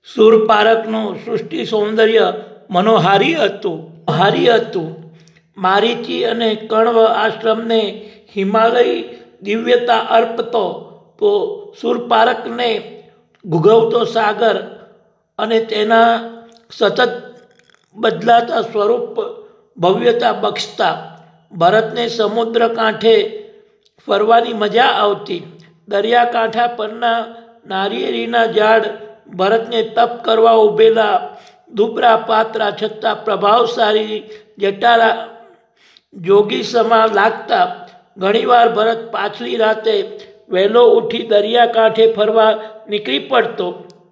શૂરપારકનું સૃષ્ટિ સૌંદર્ય મનોહારી હતું. મારીચી અને કણવ આશ્રમને હિમાલય દિવ્યતા અર્પતો તો શૂરપારકને ઘૂઘવતો સાગર અને તેના સતત બદલાતા સ્વરૂપ ભવ્યતા બક્ષતા. ભરતને સમુદ્ર કાંઠે ફરવાની મજા આવતી. દરિયાકાંઠા પરના નારિયેળીના ઝાડ ભરતને તપ કરવા ઉભેલા દુબળા પાતળા છતાં પ્રભાવશાળી જટારા જોગી સમા લાગતા. ઘણીવાર ભરત પાછલી રાતે વહેલો ઉઠી દરિયાકાંઠે ફરવા નીકળી પડતો.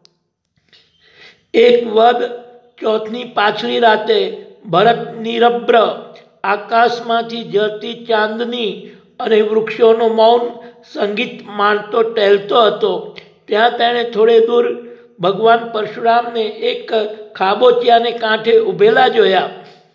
એક વદ ચોથની પાછલી રાતે ભરત નિરભ્ર આકાશમાંથી ઝરતી ચાંદની અને વૃક્ષોનું મૌન સંગીત માણતો ટહેલતો હતો. ત્યાં તેણે થોડે દૂર ભગવાન પરશુરામને એક ખાબોચિયાને કાંઠે ઊભેલા જોયા.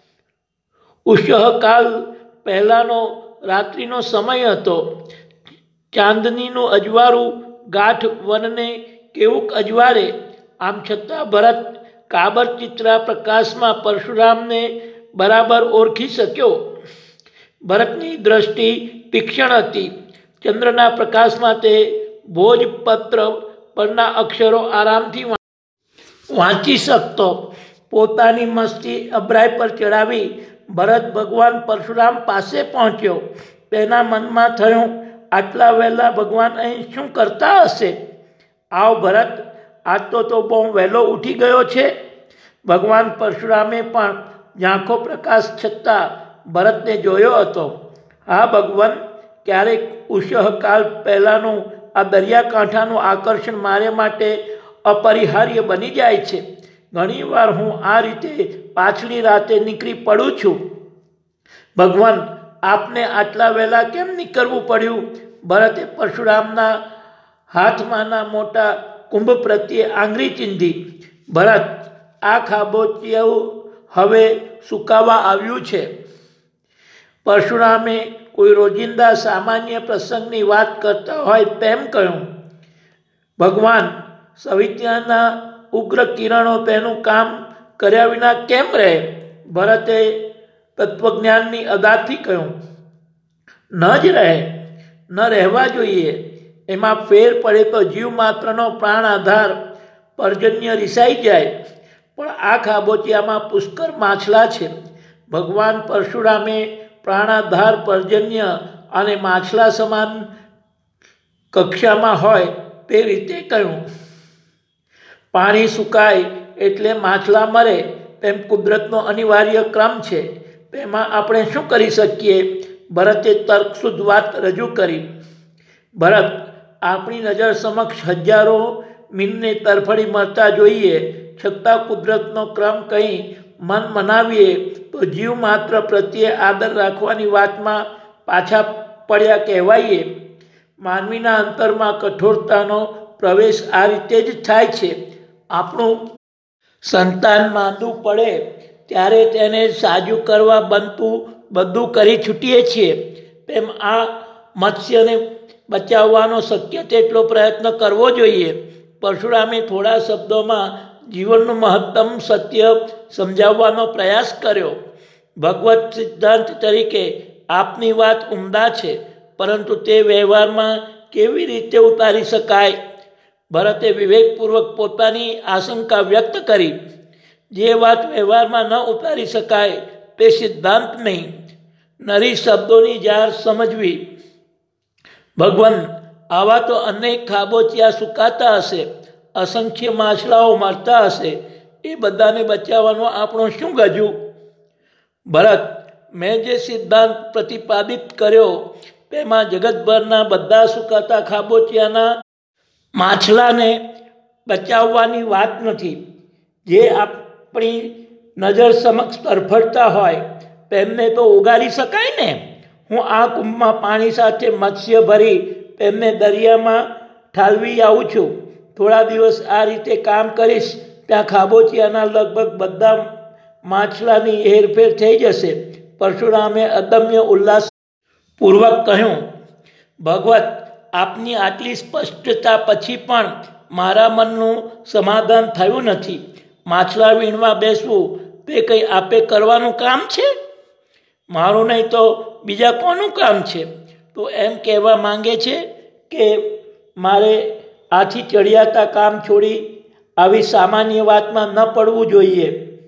ઉષઃકાલ પહેલાનો રાત્રિનો સમય હતો. ચાંદનીનું અજવાળું ગાઢ વનને કેવુંક અજવાળે. આમ છતાં ભરત કાબર ચિત્રા પ્રકાશમાં પરશુરામને બરાબર ઓળખી શક્યો. ભરતની દ્રષ્ટિ તીક્ષ્ણ હતી. ચંદ્રના પ્રકાશમાં તે ભોજપત્ર પરના અક્ષરો આરામથી વાંચી શકતો. પોતાની મસ્તી અભરાઈ પર ચડાવી ભરત ભગવાન પરશુરામ પાસે પહોંચ્યો. તેના મનમાં થયું, આટલા વહેલા ભગવાન અહીં શું કરતા હશે? આવ ભરત, આજ તો બહુ વહેલો ઉઠી ગયો છે. ભગવાન પરશુરામે પણ ઝાંખો પ્રકાશ છતાં ભરતને જોયો હતો. હા ભગવાન, ક્યારેક ઉષઃકાલ પહેલાંનું આ દરિયાકાંઠાનું આકર્ષણ મારે માટે અપરિહાર્ય બની જાય છે. ઘણીવાર હું આ રીતે પાછલી રાતે નીકળી પડું છું. ભગવાન, આપને આટલા વહેલા કેમ નીકળવું પડ્યું? ભરતે પરશુરામના હાથમાંના મોટા કુંભ પ્રત્યે આંગળી ચીંધી. ભરત, આ ખાબોચિયું હવે સુકાવા આવ્યું છે. પરશુરામે કોઈ રોજિંદા સામાન્ય પ્રસંગની વાત કરતા હોય તેમ કહ્યું. ભગવાન, સવિતાના ઉગ્ર કિરણો તેનું કામ કર્યા વિના કેમ રહે? ભરતે તત્વજ્ઞાનની અદાથી કહ્યું. ન જ રહે, ન રહેવા જોઈએ. એમાં ફેર પડે તો જીવ માત્રનો પ્રાણ આધાર પર્જન્ય રિસાઈ જાય. પણ આ ખાબોચિયામાં પુષ્કળ માછલા છે. ભગવાન પરશુરામે પ્રાણાધાર પર્જન્ય અને માછલા સમાન કક્ષામાં હોય તે રીતે કહ્યું. પાણી સુકાય એટલે માછલા મરે તેમ કુદરતનો અનિવાર્ય ક્રમ છે. તેમાં આપણે શું કરી શકીએ? ભરતે તર્કશુદ્ધ વાત રજૂ કરી. ભરત, આપણી નજર સમક્ષ હજારો મીનને તરફડી મરતા જોઈએ, છતાં કુદરતનો ક્રમ કંઈ મન મનાવીએ તો જીવ માત્ર પ્રત્યે આદર રાખવાની વાતમાં પાછા પડ્યા કહેવાઈએ. માનવીના અંતરમાં કઠોરતાનો પ્રવેશ આ રીતે જ થાય છે. આપણું સંતાન માંદું પડે ત્યારે તેને સાજું કરવા બનતું બધું કરી છૂટીએ છીએ. તેમ આ મત્સ્યને બચાવવાનો શક્ય તેટલો પ્રયત્ન કરવો જોઈએ. પરશુરામે થોડા શબ્દોમાં જીવનનું મહત્તમ સત્ય સમજાવવાનો પ્રયાસ કર્યો. ભગવત સિદ્ધાંત તરીકે આપની વાત ઉમદા છે, પરંતુ તે વ્યવહારમાં કેવી રીતે ઉતારી શકાય? ભરતે વિવેકપૂર્વક પોતાની આશંકા વ્યક્ત કરી. જે વાત વ્યવહારમાં ન ઉતારી શકાય તે સિદ્ધાંત નહીં, નરી શબ્દોની જાર સમજવી. ભગવાન, આવા તો અનેક ખાબોચિયા સુકાતા હશે, અસંખ્ય માછલાઓ મરતા હશે. એ બધાને બચાવવાનો આપણો શું ગજુ? ભરત, મેં જે સિદ્ધાંત પ્રતિપાદિત કર્યો તેમાં જગતભરના બધા સુકાતા ખાબોચિયાના માછલાને બચાવવાની વાત નથી. જે આપણી નજર સમક્ષ તરફડતા હોય તેમને તો ઉગારી શકાય ને. હું આ કુંભમાં પાણી સાથે મત્સ્ય ભરી તેમને દરિયામાં ઠાલવી આવું છું. થોડા દિવસ આ રીતે કામ કરીશ, ત્યાં ખાબોચિયાના લગભગ બધા માછલાની હેરફેર થઈ જશે. પરશુરામે અદમ્ય ઉલ્લાસપૂર્વક કહ્યું. ભગવત, આપની આટલી સ્પષ્ટતા પછી પણ મારા મનનું સમાધાન થયું નથી. માછલા વીણવા બેસવું તે કંઈ આપે કરવાનું કામ છે? મારું નહીં તો બીજા કોનું કામ છે? તો એમ કહેવા માંગે છે કે મારે આથી ચડિયાતા કામ છોડી આવી સામાન્ય વાતમાં ન પડવું જોઈએ.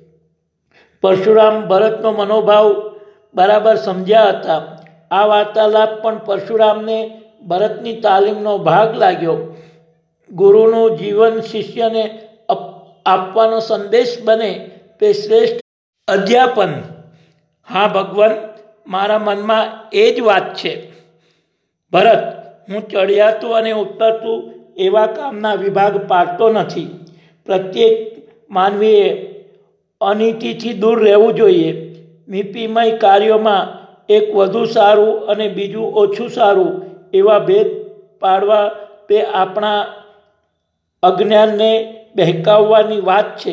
પરશુરામ ભરતનો મનોભાવ બરાબર સમજ્યા હતા. આ વાર્તાલાપ પણ પરશુરામને ભરતની તાલીમનો ભાગ લાગ્યો. ગુરુનું જીવન શિષ્યને આપવાનો સંદેશ બને તે શ્રેષ્ઠ અધ્યાપન. હા ભગવાન, મારા મનમાં એ જ વાત છે. ભરત, હું ચડિયાતું અને ઉતરતું એવા કામના વિભાગ પાડતો નથી. પ્રત્યેક માનવીએ અનીતિથી દૂર રહેવું જોઈએ. નીતિમય કાર્યોમાં એક વધુ સારું અને બીજું ઓછું સારું એવા ભેદ પાડવા તે આપણા અજ્ઞાનને બહેકાવવાની વાત છે.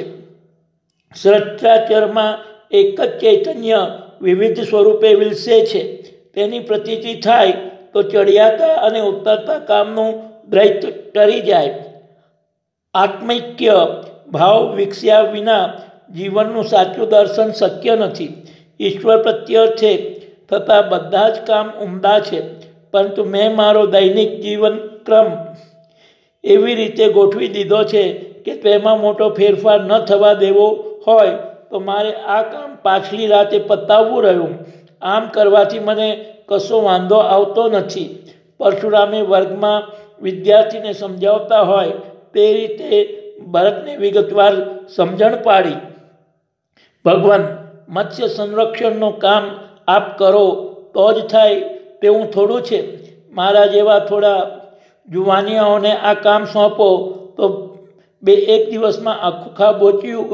સચરાચરમાં એક જ ચૈતન્ય વિવિધ સ્વરૂપે વિલસે છે. તેની પ્રતીતિ થાય તો ચડિયાતા અને ઉતરતા કામનું દ્વૈત ટરી જાય. આત્મૈક્ય ભાવ વિકસ્યા વિના જીવનનું સાચું દર્શન શક્ય નથી. ઈશ્વર પ્રત્યર્થે થતા બધા જ કામ ઉમદા છે, પરંતુ મેં મારો દૈનિક જીવનક્રમ એવી રીતે ગોઠવી દીધો છે કે તેમાં મોટો ફેરફાર ન થવા દેવો હોય તો મારે આ કામ પાછલી રાતે પતાવવું રહ્યું. આમ કરવાથી મને કશો વાંધો આવતો નથી. પરશુરામે વર્ગમાં વિદ્યાર્થીને સમજાવતા હોય તે રીતે ભરતને વિગતવાર સમજણ પાડી. ભગવાન, મત્સ્ય સંરક્ષણનું કામ આપ કરો તો જ થાય તેવું થોડું છે. મારા જેવા થોડા જુવાનિયાઓને આ કામ સોંપો તો એક દિવસમાં આખું બોચ્યું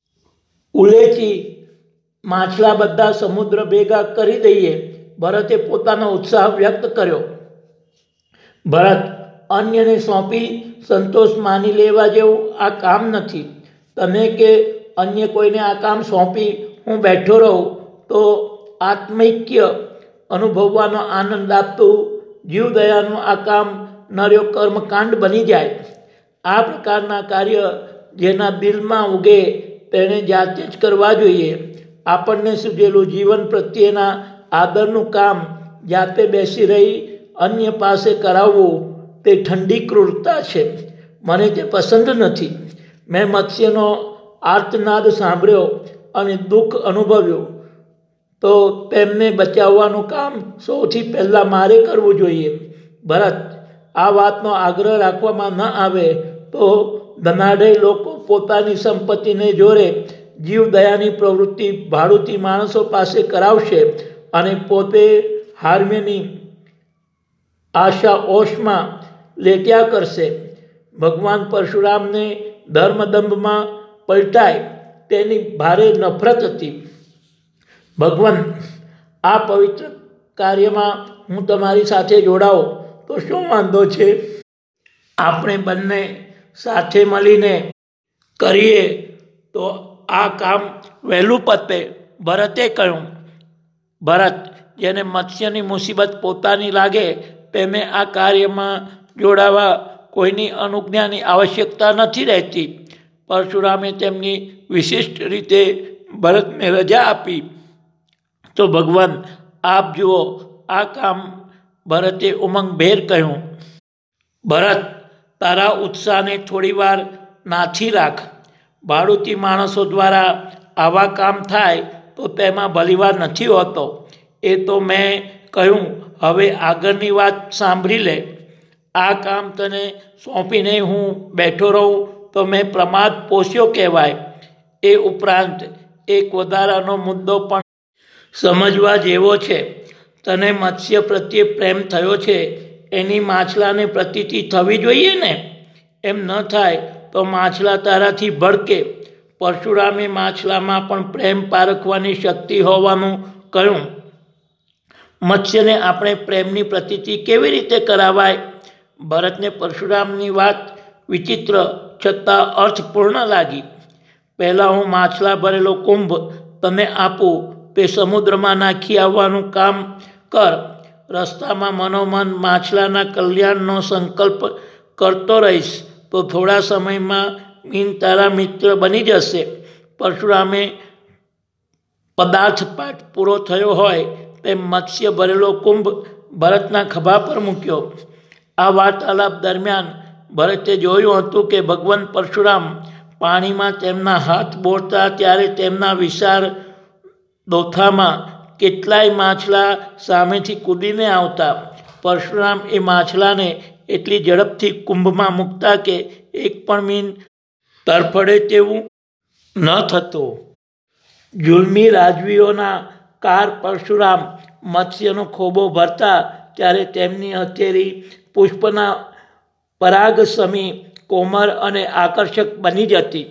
ઉલેચી માછલા બધા સમુદ્ર ભેગા કરી દઈએ. ભરતે પોતાનો ઉત્સાહ વ્યક્ત કર્યો. ભરત, અન્યને સોંપી સંતોષ માની લેવા જેવું આ કામ નથી. તમે કે અન્ય કોઈને આ કામ સોંપી હું બેઠો રહું તો આત્મૈક્ય અનુભવવાનો આનંદ આપતું જીવદયાનું આ કામ નર્યો કર્મકાંડ બની જાય. આ પ્રકારના કાર્ય જેના દિલમાં ઉગે તેણે જાતે જ કરવા જોઈએ. આપણને સૂજેલું જીવન પ્રત્યેના આદરનું કામ જાતે બેસી રહી અન્ય પાસે કરાવવું તે ઠંડી ક્રૂરતા છે. મને તે પસંદ નથી. મેં મત્સ્યનો આર્તનાદ સાંભળ્યો અને દુઃખ અનુભવ્યું તો તેમને બચાવવાનું કામ સૌથી પહેલાં મારે કરવું જોઈએ. ભરત, આ વાતનો આગ્રહ રાખવામાં ન આવે તો ધનાઢ્ય લોકો પોતાની સંપત્તિને જોરે જીવદયાની પ્રવૃત્તિ ભાડુતી માણસો પાસે કરાવશે અને પોતે હાર્મ્યની આશા ઓશમાં લેટ્યા કરશે. ભગવાન પરશુરામને ધર્મદંભમાં પલટાય તેની ભારે નફરત હતી. ભગવાન, આ પવિત્ર કાર્યમાં હું તમારી સાથે જોડાઉં તો શું વાંધો છે? આપણે બંને સાથે મળીને કરીએ તો આ કામ વહેલું પતે, ભરતે કહ્યું. ભરત, જેને મત્સ્યની મુસીબત પોતાની લાગે તેને આ કાર્યમાં જોડાવા કોઈની અનુજ્ઞાની આવશ્યકતા નથી રહેતી. પરશુરામે તેમની વિશિષ્ટ રીતે ભરતને રજા આપી. તો ભગવાન, આપ જુઓ આ કામ, ભરતે ઉમંગભેર કહ્યું. ભરત, તારા ઉત્સાહને થોડીવાર નાથી રાખ. ભાડુતી માણસો દ્વારા આવા કામ થાય તો તેમાં ભલીવાર નથી હોતો. એ તો મેં કહ્યું. હવે આગળની વાત સાંભળી લે. આ કામ તને સોંપીને હું બેઠો રહું તો મેં પ્રમાદ પોષ્યો કહેવાય. એ ઉપરાંત એક વધારાનો મુદ્દો પણ સમજવા જેવો છે. તને મત્સ્ય પ્રત્યે પ્રેમ થયો છે એની માછલાને પ્રતીતિ થવી જોઈએ ને? એમ ન થાય તો માછલા તારાથી ભડકે. પરશુરામે માછલામાં પણ પ્રેમ પારખવાની શક્તિ હોવાનું કહ્યું. મત્સ્યને આપણે પ્રેમની પ્રતીતિ કેવી રીતે કરાવાય? ભરતને પરશુરામની વાત વિચિત્ર છતાં અર્થપૂર્ણ લાગી. પહેલાં હું માછલા ભરેલો કુંભ તને આપું તે સમુદ્રમાં નાખી આવવાનું કામ કર. રસ્તામાં મનોમન માછલાના કલ્યાણનો સંકલ્પ કરતો રહીશ તો તો થોડા સમયમાં મીન તારા મિત્ર બની જશે. પરશુરામે પદાર્થ પાઠ પૂરો થયો હોય તેમ મત્સ્ય ભરેલો કુંભ ભરતના ખભા પર મૂક્યો. આ વાર્તાલાપ દરમિયાન ભરતે જોયું હતું કે ભગવાન પરશુરામ પાણીમાં તેમના હાથ બોળતા ત્યારે તેમના વિશાળ દોથામાં કેટલાય માછલા સામેથી કૂદીને આવતા. પરશુરામ એ માછલાને એટલી ઝડપથી કુંભમાં મૂકતા કે એક પણ મીન તરફડે તેવું ન થતું. જુલમી રાજવીઓના કાર પરશુરામ મત્સ્યનો ખોબો ભરતા ત્યારે તેમની હથેળી પુષ્પના પરાગ સમી કોમળ અને આકર્ષક બની જતી.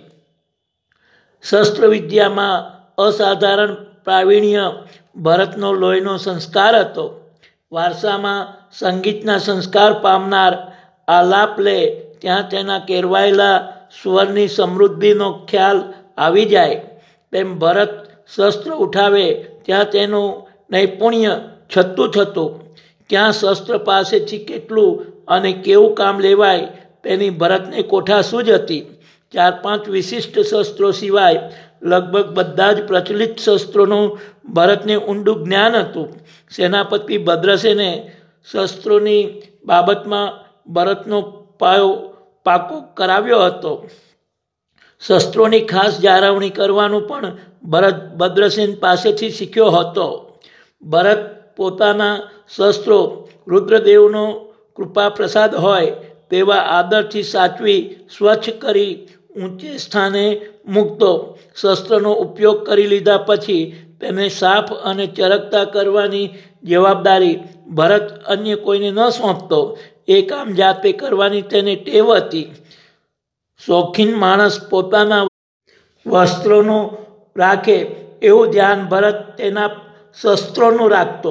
શસ્ત્રવિદ્યામાં અસાધારણ પ્રાવીણ્ય ભરતનો લોહીનો સંસ્કાર હતો. વારસામાં સંગીતના સંસ્કાર પામનાર આલાપ લે ત્યાં તેના કેરવાયેલા સ્વરની સમૃદ્ધિનો ખ્યાલ આવી જાય. તેમ ભરત શસ્ત્ર ઉઠાવે ત્યાં તેનું નૈપુણ્ય છતું થતું. ક્યાં શસ્ત્ર પાસેથી કેટલું અને કેવું કામ લેવાય તેની ભરતને કોઠાસૂઝ હતી. 4-5 વિશિષ્ટ શસ્ત્રો સિવાય લગભગ બધા જ પ્રચલિત શસ્ત્રોનું ભરતને ઊંડું જ્ઞાન હતું. સેનાપતિ ભદ્રસેને શસ્ત્રોની બાબતમાં ભરતનો પાયો પાકો કરાવ્યો હતો. શસ્ત્રોની ખાસ જાળવણી કરવાનું પણ ભરત ભદ્રસેન પાસેથી શીખ્યો હતો. ભરત પોતાના શસ્ત્રો રુદ્રદેવનો કૃપા પ્રસાદ હોય તેવા આદરથી સાચવી સ્વચ્છ કરી ઊંચે સ્થાને મૂકતો. શસ્ત્રનો ઉપયોગ કરી લીધા પછી તેને સાફ અને ચરકતા કરવાની જવાબદારી ભરત અન્ય કોઈને ન સોંપતો. એ કામ જાતે કરવાની તેને ટેવ હતી. શોખીન માણસ પોતાના વસ્ત્રોનું રાખે એવું ધ્યાન ભરત તેના શસ્ત્રોનું રાખતો.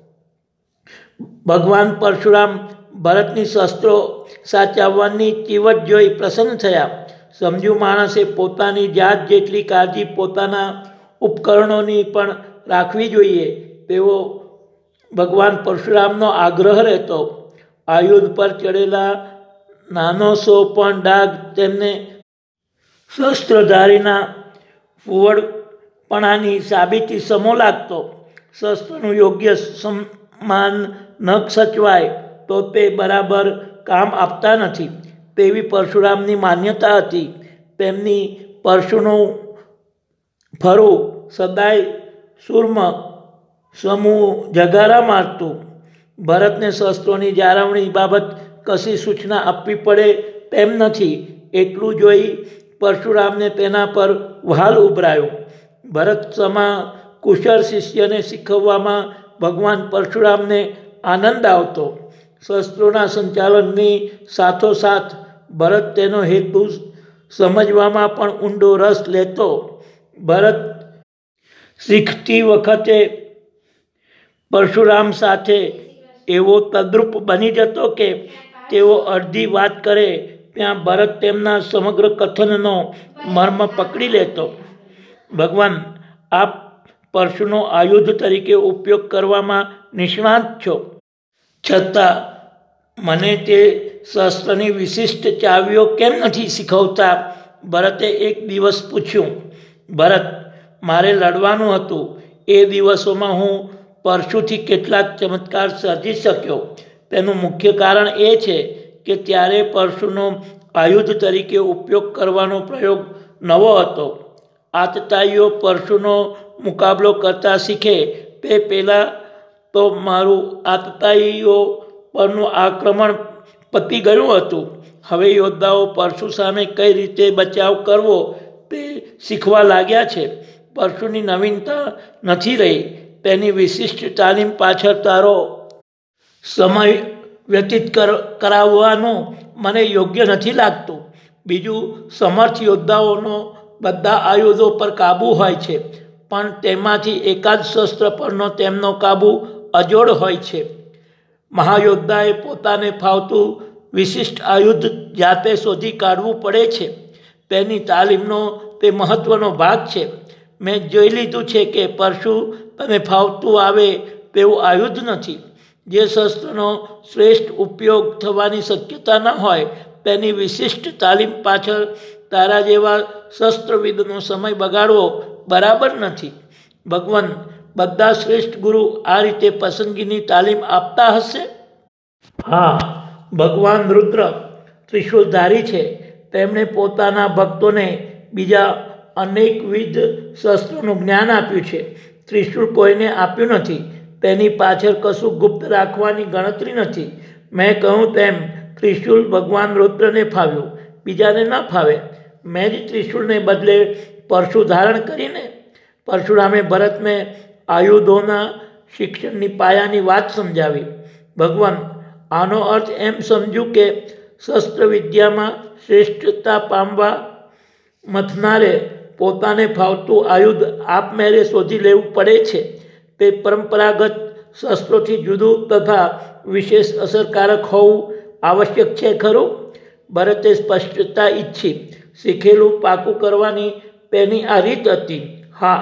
ભગવાન પરશુરામ ભરતની શસ્ત્રો સાચવવાની ચીવટ જોઈ પ્રસન્ન થયા. સમજુ માણસે પોતાની જાત જેટલી કાળજી પોતાના ઉપકરણોની પણ રાખવી જોઈએ તેવો ભગવાન પરશુરામનો આગ્રહ રહેતો. આયુધ પર ચડેલા નાનો સો પણ ડાઘ તેમને શસ્ત્રધારીના ફુવડપણાની સાબિતી સમો લાગતો. શસ્ત્રનું યોગ્ય સન્માન ન સચવાય તો તે બરાબર કામ આપતા નથી તેવી પરશુરામની માન્યતા હતી. તેમની પરશુનું ફરું સદાય સૂર્મ સમૂહ જગારા મારતું. ભરતને શસ્ત્રોની જાળવણી બાબત કશી સૂચના આપવી પડે તેમ નથી એટલું જોઈ પરશુરામને તેના પર વહાલ ઉભરાયો. ભરત સમા કુશળ શિષ્યને શીખવવામાં ભગવાન પરશુરામને આનંદ આવતો. શસ્ત્રોના સંચાલનની સાથોસાથ ભરત તેનો હેતુ સમજવામાં પણ ઊંડો રસ લેતો. ભરત શીખતી વખતે પરશુરામ સાથે એવો તદ્રુપ બની જતો કે તેઓ અડધી વાત કરે ત્યાં ભરત તેમના સમગ્ર કથનનો મર્મ પકડી લેતો. ભગવાન આપ પરશુનો આયુધ તરીકે ઉપયોગ કરવામાં નિષ્ણાત છો, છતાં મને તે શસ્ત્રની વિશિષ્ટ ચાવીઓ કેમ નથી શીખવતા? ભરતે એક દિવસ પૂછ્યું. ભરત, મારે લડવાનું હતું. એ દિવસોમાં હું પરશુથી કેટલાક ચમત્કાર સર્જી શક્યો. તેનું મુખ્ય કારણ એ છે કે ત્યારે પરશુનો આયુધ તરીકે ઉપયોગ કરવાનો પ્રયોગ નવો હતો. આતતાઈઓ પરશુનો મુકાબલો કરતા શીખે તે પહેલાં તો મારું આતતાઈઓ પરનું આક્રમણ પતી ગયું હતું. હવે યોદ્ધાઓ પરશુ સામે કઈ રીતે બચાવ કરવો તે શીખવા લાગ્યા છે. પરશુની નવીનતા નથી રહી. તેની વિશિષ્ટ તાલીમ પાછળ તારો સમય વ્યતીત કરાવવાનું મને યોગ્ય નથી લાગતું. બીજું, સમર્થ યોદ્ધાઓનો બધા આયુધો પર કાબૂ હોય છે, પણ તેમાંથી એકાદ શસ્ત્ર પરનો તેમનો કાબૂ અજોડ હોય છે. મહાયોદ્ધાએ પોતાને ફાવતું વિશિષ્ટ આયુધ જાતે શોધી કાઢવું પડે છે. તેની તાલીમનો તે મહત્વનો ભાગ છે. મેં જોઈ લીધું છે કે પરશુ તને ફાવતું આવે તેવું આયુધ નથી. જે શસ્ત્રનો શ્રેષ્ઠ ઉપયોગ થવાની શક્યતા ન હોય તેની વિશિષ્ટ તાલીમ પાછળ તારા જેવા શસ્ત્રવિદનો સમય બગાડવો બરાબર નથી. ભગવાન, બધા શ્રેષ્ઠ ગુરુ આ રીતે પસંદગીની તાલીમ આપતા હશે? હા, ભગવાન રુદ્ર ત્રિશૂલધારી છે. તેમણે પોતાના ભક્તોને બીજા અનેકવિધ શસ્ત્રોનું જ્ઞાન આપ્યું છે. ત્રિશૂળ કોઈને આપ્યું નથી. તેની પાછળ કશું ગુપ્ત રાખવાની ગણતરી નથી. મેં કહ્યું તેમ ત્રિશૂળ ભગવાન રુદ્રને ફાવ્યું, બીજાને ન ફાવે. મેં જ ત્રિશૂળને બદલે પરશુ ધારણ કરીને પરશુરામે ભરતને આયુધોના શિક્ષણની પાયાની વાત સમજાવી. ભગવાન, આનો અર્થ એમ સમજ્યું કે શસ્ત્ર વિદ્યામાં શ્રેષ્ઠતા પામવા મથનારે પોતાને ફાવતું આયુધ આપમેળે શોધી લેવું પડે છે. તે પરંપરાગત શસ્ત્રોથી જુદું તથા વિશેષ અસરકારક હોવું આવશ્યક છે ખરું? ભરતે સ્પષ્ટતા ઈચ્છી. શીખેલું પાકું કરવાની તેની આ રીત હતી. હા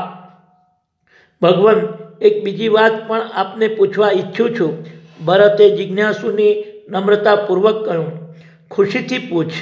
ભગવાન, એક બીજી વાત પણ આપને પૂછવા ઈચ્છું છું. ભરતે જિજ્ઞાસુની નમ્રતાપૂર્વક કહ્યું. ખુશીથી પૂછ.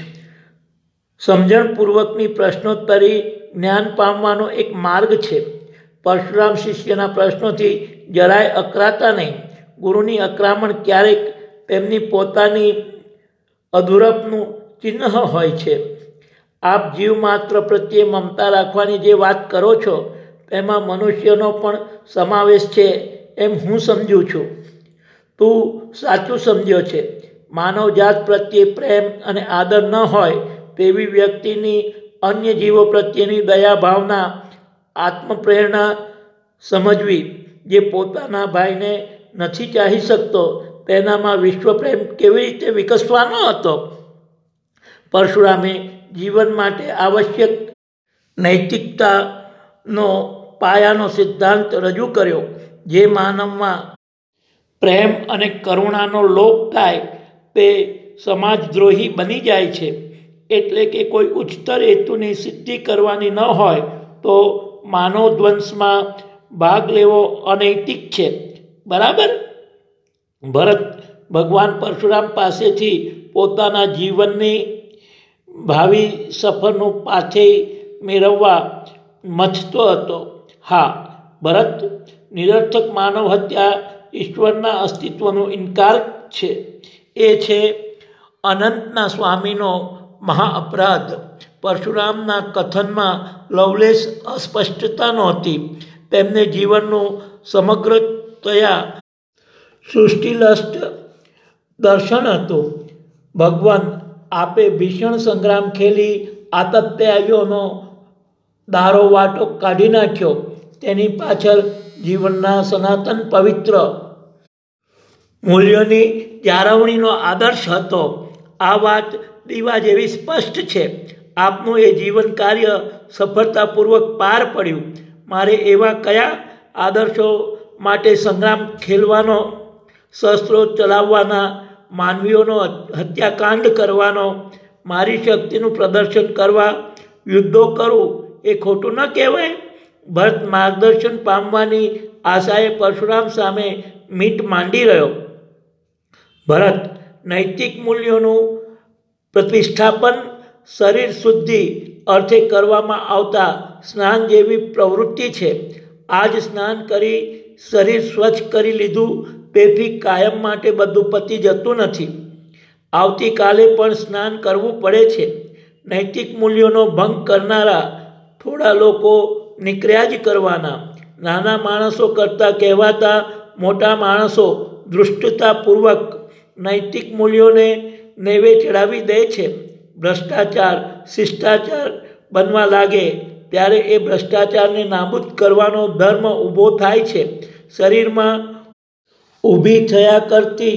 સમજણપૂર્વકની પ્રશ્નોત્તરી જ્ઞાન પામવાનો એક માર્ગ છે. પરશુરામ શિષ્યના પ્રશ્નોથી જરાય અકળાતા નહીં. ગુરુની અકળામણ ક્યારેક તેમની પોતાની અધૂરપનું ચિહ્ન હોય છે. આપ જીવ માત્ર પ્રત્યે મમતા રાખવાની જે વાત કરો છો તેમાં મનુષ્યનો પણ સમાવેશ છે એમ હું સમજું છું. તું સાચું સમજ્યો છે. માનવજાત પ્રત્યે પ્રેમ અને આદર ન હોય તેવી વ્યક્તિની અન્ય જીવો પ્રત્યેની દયા ભાવના, આત્મપ્રેરણા સમજવી. જે પોતાના ભાઈને નથી ચાહી શકતો તેનામાં વિશ્વપ્રેમ કેવી રીતે વિકસવાનો હતો? પરશુરામે જીવન માટે આવશ્યક નૈતિકતાનો પાયાનો સિદ્ધાંત રજૂ કર્યો. જે માનવમાં પ્રેમ અને કરુણાનો લોપ થાય તે સમાજદ્રોહી બની જાય છે. એટલે કે કોઈ ઉચ્ચતર હેતુની સિદ્ધિ કરવાની ન હોય તો માનવ ધ્વંસમાં ભાગ લેવો અનૈતિક છે. બરાબર? ભરત ભગવાન પરશુરામ પાસેથી પોતાના જીવનની ભાવિ સફરનું પાથેય મેળવવા મથતો હતો. હા ભરત, નિરર્થક માનવ હત્યા ઈશ્વરના અસ્તિત્વનો ઇનકાર છે. એ છે અનંતના સ્વામીનો મહા અપરાધ. પરશુરામના કથનમાં લવલેશ અસ્પષ્ટતા નહોતી. તેમને જીવનનું સમગ્રતયા સૃષ્ટિલસ્ટ દર્શન હતું. ભગવાન, આપે ભીષણ સંગ્રામ ખેલી આતતાઈઓનો દારો વાટો કાઢી નાખ્યો. તેની પાછળ જીવનના સનાતન પવિત્ર મૂલ્યોની જાળવણીનો આદર્શ હતો. આ વાત દીવા જેવી સ્પષ્ટ છે. આપનું એ જીવન કાર્ય સફળતાપૂર્વક પાર પડ્યું. મારે એવા કયા આદર્શો માટે સંગ્રામ ખેલવાનો, શસ્ત્રો ચલાવવાના, માનવીઓનો હત્યાકાંડ કરવાનો, મારી શક્તિનું પ્રદર્શન કરવા, યુદ્ધો કરવું એ ખોટું ન કહેવાય? ભરત માર્ગદર્શન પામવાની આશાએ પરશુરામ સામે મીટ માંડી રહ્યો. ભરત, નૈતિક મૂલ્યોનું પ્રતિષ્ઠાપન શરીર શુદ્ધિ અર્થે કરવામાં આવતા સ્નાન જેવી પ્રવૃત્તિ છે. આજ સ્નાન કરી શરીર સ્વચ્છ કરી લીધું તેથી કાયમ માટે બધું પતી જતું નથી. આવતીકાલે પણ સ્નાન કરવું પડે છે. નૈતિક મૂલ્યોનો ભંગ કરનારા થોડા લોકો નીકળ્યા જ કરવાના. નાના માણસો કરતાં કહેવાતા મોટા માણસો દૃષ્ટતાપૂર્વક નૈતિક મૂલ્યોને નેવે ચડાવી દે છે. ભ્રષ્ટાચાર શિષ્ટાચાર બનવા લાગે ત્યારે એ ભ્રષ્ટાચારને નાબૂદ કરવાનો ધર્મ ઊભો થાય છે. શરીરમાં ઊભી થયા કરતી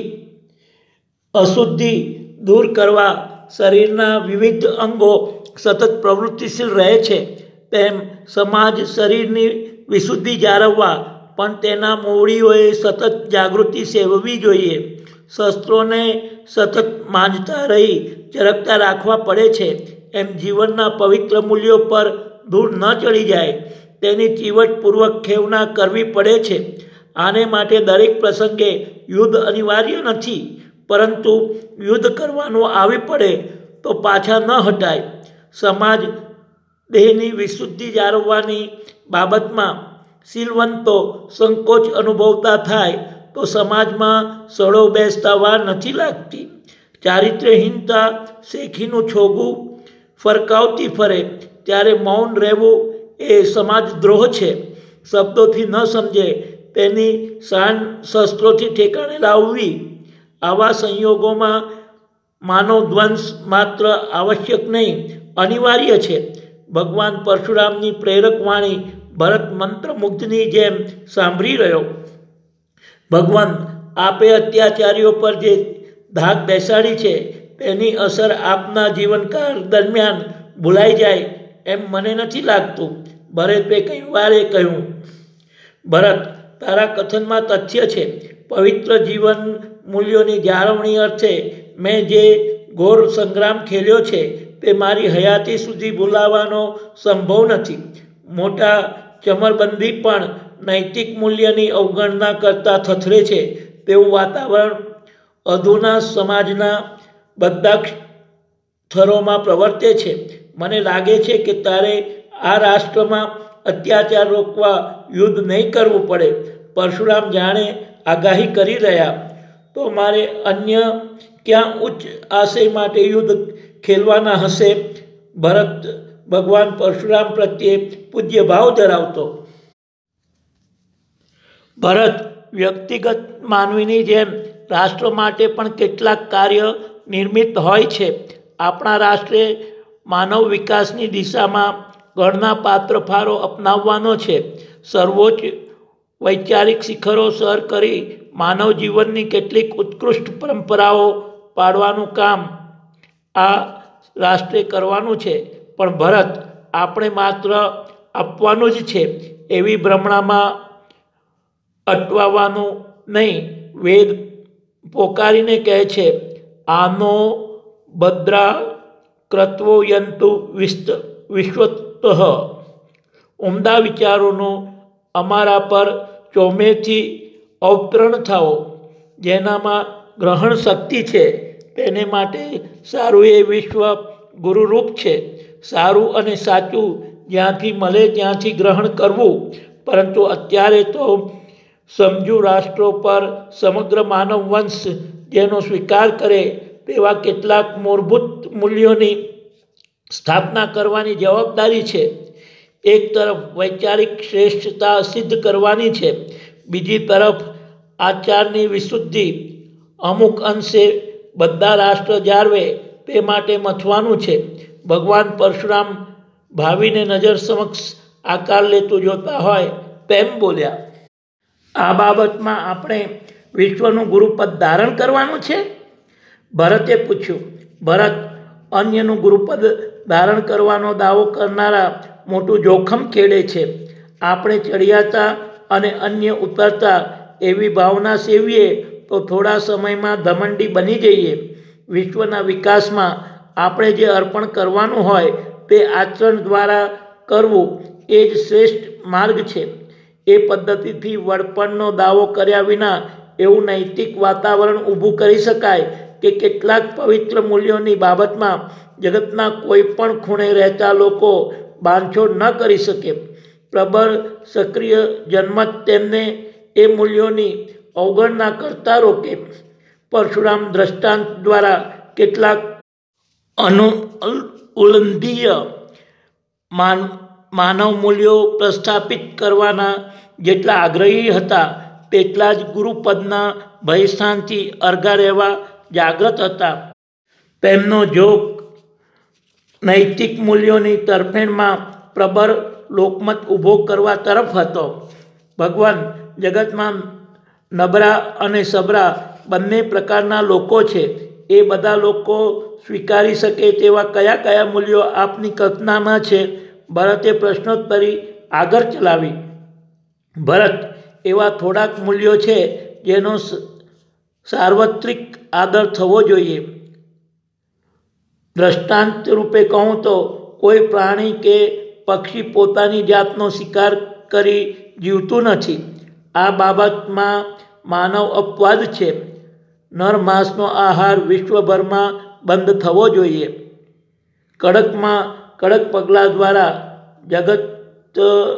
અશુદ્ધિ દૂર કરવા શરીરના વિવિધ અંગો સતત પ્રવૃત્તિશીલ રહે છે. તેમ સમાજ શરીરની વિશુદ્ધિ જાળવવા પણ તેના મૂળીઓએ સતત જાગૃતિ સેવવી જોઈએ. શસ્ત્રોને સતત માંજતા રહી ચરકતા રાખવા પડે છે. એમ જીવનના પવિત્ર મૂલ્યો પર ધૂળ ન ચડી જાય તેની ચીવટપૂર્વક ખેવના કરવી પડે છે. આને માટે દરેક પ્રસંગે યુદ્ધ અનિવાર્ય નથી, પરંતુ યુદ્ધ કરવાનું આવી પડે તો પાછા ન હટાય. સમાજ દેહની વિશુદ્ધિ જાળવવાની બાબતમાં શીલવંતો સંકોચ અનુભવતા થાય તો સમાજમાં સડો બેસતા વાર નથી લાગતી. ચારિત્ર્યહીનતા શેખીનું છોગું ફરકાવતી ફરે ત્યારે મૌન રહેવું એ સમાજદ્રોહ છે. શબ્દોથી ન સમજે તેની શાન શસ્ત્રોથી ઠેકાણે લાવવી. આવા સંયોગોમાં માનવ ધ્વંસ માત્ર આવશ્યક નહીં, અનિવાર્ય છે. ભગવાન પરશુરામની પ્રેરક વાણી ભરત મંત્રમુગ્ધની જેમ સાંભળી રહ્યો. ભગવાન, આપે અત્યાચારીઓ પર જે ધાક બેસાડી છે તેની અસર આપના જીવનકાળ દરમિયાન ભૂલાઈ જાય એમ મને નથી લાગતું. ભરતે કઈ વારે કહ્યું, ભરત, તારા કથનમાં તથ્ય છે. પવિત્ર જીવન મૂલ્યોની જાળવણી અર્થે મેં જે ઘોર સંગ્રામ ખેલ્યો છે તે મારી હયાતી સુધી ભૂલાવાનો સંભવ નથી. મોટા ચમરબંધી પણ નૈતિક મૂલ્યની અવગણના કરતા થથરે છે તેવું વાતાવરણ અધુના સમાજના બધા સ્તરોમાં પ્રવર્તે છે. મને લાગે છે કે તારે આ રાષ્ટ્રમાં અત્યાચાર રોકવા યુદ્ધ નહીં કરવું પડે. પરશુરામ જાણે આગાહી કરી રહ્યા, તો મારે અન્ય ક્યાં ઉચ્ચ આશય માટે યુદ્ધ ખેલવાના હશે? ભરત ભગવાન પરશુરામ પ્રત્યે પૂજ્ય ભાવ ધરાવતો. ભરત, વ્યક્તિગત માનવીની જેમ રાષ્ટ્ર માટે પણ કેટલાક કાર્ય નિર્મિત હોય છે. આપણા રાષ્ટ્રે માનવ વિકાસની દિશામાં ઘણા પાત્ર ફારો અપનાવવાનો છે. સર્વોચ્ચ વૈચારિક શિખરો સર કરી માનવ જીવનની કેટલીક ઉત્કૃષ્ટ પરંપરાઓ પાડવાનું કામ આ રાષ્ટ્રે કરવાનું છે. પણ ભરત, આપણે માત્ર આપવાનું જ છે એવી ભ્રમણામાં અટવાવાનું નહીં. વેદ પોકારીને કહે છે, આનો ભદ્રા ક્રત્વો યંતુ વિશ્વતઃ. ઉમદા વિચારોનું અમારા પર ચોમેરથી અવતરણ થાઓ. જેનામાં ગ્રહણ શક્તિ છે તેને માટે સારું એ વિશ્વ ગુરુરૂપ છે. સારું અને સાચું જ્યાંથી મળે ત્યાંથી ગ્રહણ કરવું. પરંતુ અત્યારે તો સમજુ રાષ્ટ્રો પર સમગ્ર માનવ વંશ જેનો સ્વીકાર કરે તેવા કેટલાક મૂળભૂત મૂલ્યોની સ્થાપના કરવાની જવાબદારી છે. એક તરફ વૈચારિક શ્રેષ્ઠતા સિદ્ધ કરવાની છે, બીજી તરફ આચારની વિશુદ્ધિ અમુક અંશે બધા રાષ્ટ્ર જાળવે તે માટે મથવાનું છે. ભગવાન પરશુરામ ભાવિને નજર સમક્ષ આકાર લેતું જોતા હોય તેમ બોલ્યા. આ બાબતમાં આપણે વિશ્વનું ગુરુપદ ધારણ કરવાનું છે? ભરતે પૂછ્યું. ભરત, અન્યનું ગુરુપદ ધારણ કરવાનો દાવો કરનારા મોટું જોખમ ખેડે છે. આપણે ચડિયાતા અને અન્ય ઉતરતા એવી ભાવના સેવીએ તો થોડા સમયમાં ધમંડી બની જઈએ. વિશ્વના વિકાસમાં આપણે જે અર્પણ કરવાનું હોય તે આચરણ દ્વારા કરવું એ જ શ્રેષ્ઠ માર્ગ છે. એ પદ્ધતિથી વડપણનો દાવો કર્યા વિના એવું નૈતિક વાતાવરણ ઊભું કરી શકાય કે કેટલાક પવિત્ર મૂલ્યોની બાબતમાં જગતના કોઈ પણ ખૂણે રહેતા લોકો બાંધછોડ ન કરી શકે. પ્રબળ સક્રિય જનમત તેમને એ મૂલ્યોની અવગણના કરતા રોકે. પરશુરામ દ્રષ્ટાંત દ્વારા કેટલાક ઉલ્લંઘનીય માનવ મૂલ્યો પ્રસ્થાપિત કરવાના જેટલા આગ્રહી હતા તેટલા જ ગુરુપદના ભયસ્થાનથી અરગા રહેવા જાગ્રત હતા. તેમનો જોગ નૈતિક મૂલ્યોની તરફેણમાં પ્રબળ લોકમત ઊભો કરવા તરફ હતો. ભગવાન, જગતમાં નબળા અને સબળા બંને પ્રકારના લોકો છે. એ બધા લોકો સ્વીકારી શકે તેવા કયા કયા મૂલ્યો આપની કલ્પનામાં છે? ભરતે પ્રશ્નોત્તરી આગળ ચલાવી. ભરત, એવા થોડાક મૂલ્યો છે જેનો સાર્વત્રિક આદર થવો જોઈએ. દ્રષ્ટાંત રૂપે કહું તો કોઈ પ્રાણી કે પક્ષી પોતાની જાતનો શિકાર કરી જીવતું નથી. આ બાબતમાં માનવ અપવાદ છે. નર માંસનો આહાર વિશ્વભરમાં બંધ થવો જોઈએ. કડકમાં કડક પગલાં દ્વારા જગત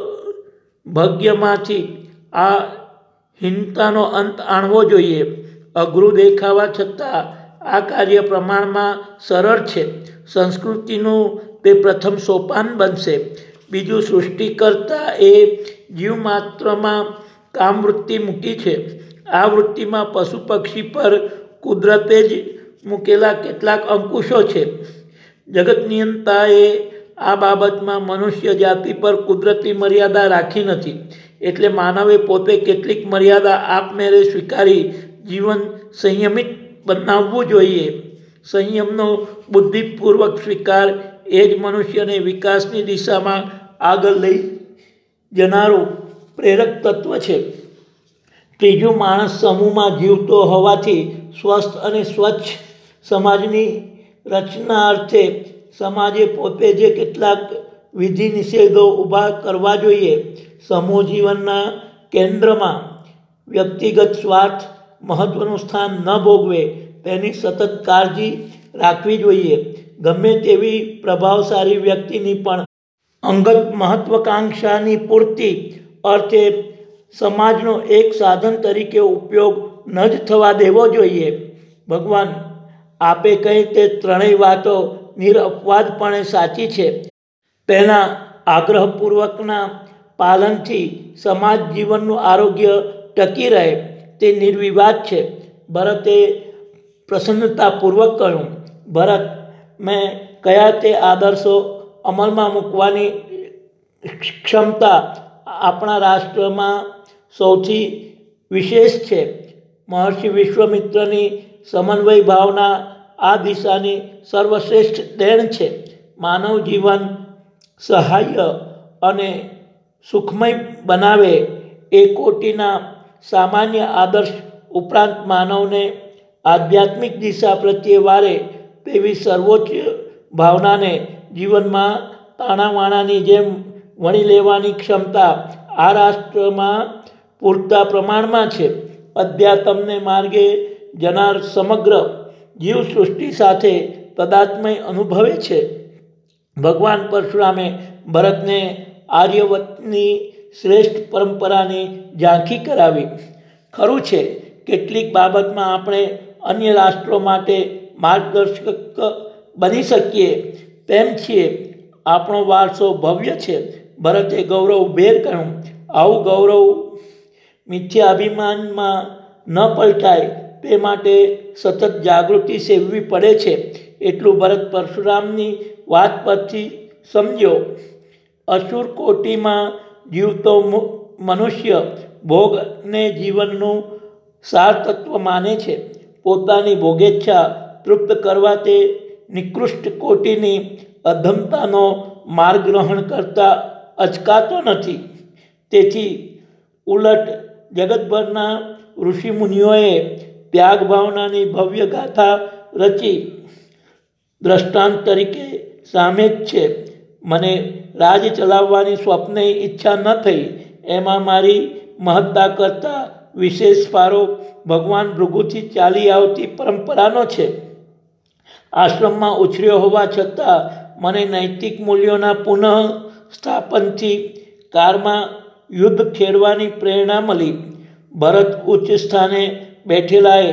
ભાગ્યમાંથી આ હીનતાનો અંત આણવો જોઈએ. અઘરું દેખાવા છતાં આ કાર્ય પ્રમાણમાં સરળ છે. સંસ્કૃતિનું તે પ્રથમ સોપાન બનશે. બીજું, સૃષ્ટિકર્તા એ જીવ માત્રમાં કામ વૃત્તિ મૂકી છે. આ વૃત્તિમાં પશુ પક્ષી પર કુદરતે જ મૂકેલા કેટલાક અંકુશો છે. જગતનિયંતાએ આ બાબતમાં મનુષ્ય જાતિ પર કુદરતી મર્યાદા રાખી નથી. એટલે માનવે પોતે કેટલીક મર્યાદા આપમેળે સ્વીકારી જીવન સંયમિત બનાવવું જોઈએ. સંયમનો બુદ્ધિપૂર્વક સ્વીકાર એ જ મનુષ્યને વિકાસની દિશામાં આગળ લઈ જનારું પ્રેરક તત્વ છે. ત્રીજું, માણસ સમૂહમાં જીવતો હોવાથી સ્વસ્થ અને સ્વચ્છ સમાજની રચના અર્થે સમાજે પોતે જે કેટલાક વિધિ નિષેધો ઊભા કરવા જોઈએ. સમૂહ જીવનના કેન્દ્રમાં વ્યક્તિગત સ્વાર્થ મહત્વનું સ્થાન ન ભોગવે તેની સતત કાળજી રાખવી જોઈએ. ગમે તેવી પ્રભાવશાળી વ્યક્તિની પણ અંગત મહત્વાકાંક્ષાની પૂર્તિ અર્થે સમાજનો એક સાધન તરીકે ઉપયોગ ન જ થવા દેવો જોઈએ. ભગવાન આપે કહી તે ત્રણેય વાતો નિરપવાદપણે સાચી છે. તેના આગ્રહપૂર્વકના પાલનથી સમાજ જીવનનું આરોગ્ય ટકી રહે તે નિર્વિવાદ છે. ભરતે પ્રસન્નતાપૂર્વક કહ્યું, ભરત, મેં કયા તે આદર્શો અમલમાં મૂકવાની ક્ષમતા આપણા રાષ્ટ્રમાં સૌથી વિશેષ છે. મહર્ષિ વિશ્વામિત્રની સમન્વય ભાવના આ દિશાની સર્વશ્રેષ્ઠ દેણ છે. માનવ જીવન સહાય અને સુખમય બનાવે એ કોટીના સામાન્ય આદર્શ ઉપરાંત માનવને આધ્યાત્મિક દિશા પ્રત્યે વારે તેવી સર્વોચ્ચ ભાવનાને જીવનમાં તાણાવાણાની જેમ વણી લેવાની ક્ષમતા આ રાષ્ટ્રમાં પૂરતા પ્રમાણમાં છે. અધ્યાત્મને માર્ગે જનાર સમગ્ર જીવસૃષ્ટિ સાથે તદાત્મય અનુભવે છે. ભગવાન પરશુરામે ભરતને આર્યવતની શ્રેષ્ઠ પરંપરાની ઝાંખી કરાવી. ખરું છે, કેટલીક બાબતમાં આપણે અન્ય રાષ્ટ્રો માટે માર્ગદર્શક બની શકીએ તેમ છીએ. આપણો વારસો ભવ્ય છે. ભરતે ગૌરવભેર કહ્યું. આવું ગૌરવ મિથ્યાભિમાનમાં ન પલટાય તે માટે સતત જાગૃતિ સેવવી પડે છે. એટલું ભરત પરશુરામની વાત પરથી સમજ્યો. અસુર કોટીમાં જીવતો મનુષ્ય ભોગને જીવનનું સાર તત્વ માને છે. પોતાની ભોગેચ્છા તૃપ્ત કરવા તે નિકૃષ્ટ કોટીની અધમતાનો માર્ગ ગ્રહણ કરતા અચકાતો નથી. તેથી ઉલટ જગતભરના ઋષિમુનિઓએ ત્યાગ ભાવનાની ભવ્ય ગાથા રચી દ્રષ્ટાંત તરીકે સામે જ છે. મને રાજ ચલાવવાની સ્વપ્ને ઈચ્છા ન થઈ. એમાં મારી મહત્તા કરતાં વિશેષ ફાળો ભગવાન ભૃગુથી ચાલી આવતી પરંપરાનો છે. આશ્રમમાં ઉછર્યો હોવા છતાં મને નૈતિક મૂલ્યોના પુનઃ સ્થાપનથી કારમાં યુદ્ધ ખેડવાની પ્રેરણા મળી. ભરત ઉચ્ચ સ્થાને બેઠેલાએ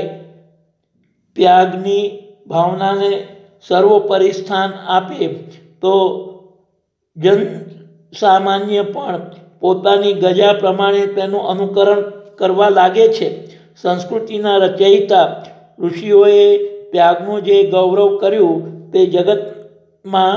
ત્યાગની ભાવનાને સર્વોપરી સ્થાન આપે તો જન સામાન્ય પણ પોતાની ગજા પ્રમાણે તેનું અનુકરણ કરવા લાગે છે. સંસ્કૃતિના રચયિતા ઋષિઓએ ત્યાગનું જે ગૌરવ કર્યું તે જગતમાં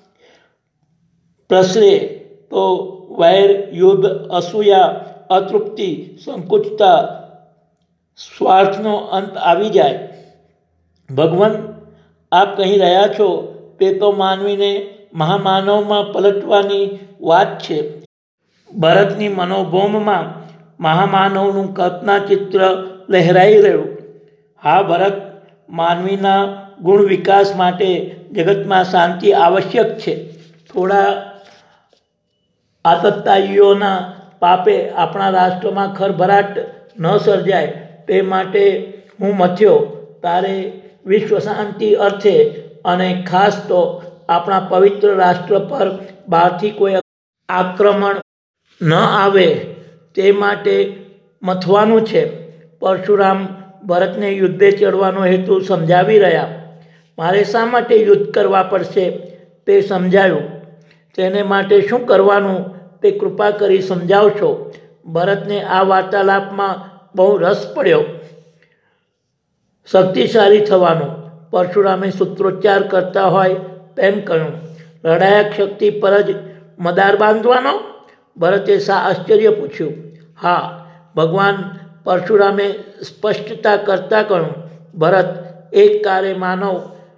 પ્રસરે તો વૈર, યુદ્ધ, અસૂયા, અતૃપ્તિ, સંકુચતા, સ્વાર્થનો અંત આવી જાય. ભગવાન આપ કહી રહ્યા છો તે તો માનવીને મહામાનવમાં પલટવાની વાત છે. ભરતની મનોભૂમમાં મહામાનવનું કલ્પના ચિત્ર લહેરાઈ રહ્યું. હા ભરત, માનવીના ગુણ વિકાસ માટે જગતમાં શાંતિ આવશ્યક છે. થોડા આતતાઈઓના પાપે આપણા રાષ્ટ્રમાં ખળભળાટ ન સર્જાય તે માટે હું મથ્યો. તારે વિશ્વ શાંતિ અર્થે અને ખાસ તો આપણા પવિત્ર રાષ્ટ્ર પર બહારથી કોઈ આક્રમણ ન આવે તે માટે મથવાનું છે. પરશુરામ ભરતને યુદ્ધે ચડવાનો હેતુ સમજાવી રહ્યા. મારે શા માટે યુદ્ધ કરવા પડશે તે સમજાયું. તેને માટે શું કરવાનું તે કૃપા કરી સમજાવશો. ભરતને આ વાર્તાલાપમાં બહુ રસ પડ્યો. શક્તિશાળી થવાનું. પરશુરામે સૂત્રોચ્ચાર કરતા હોય તેમ કહ્યું. લડાયક શક્તિ પર જ મદાર બાંધવાનો? ભરતે શા આશ્ચર્ય પૂછ્યું. હા, ભગવાન પરશુરામે સ્પષ્ટતા કરતા કહ્યું. ભરત, એક કારે માનવ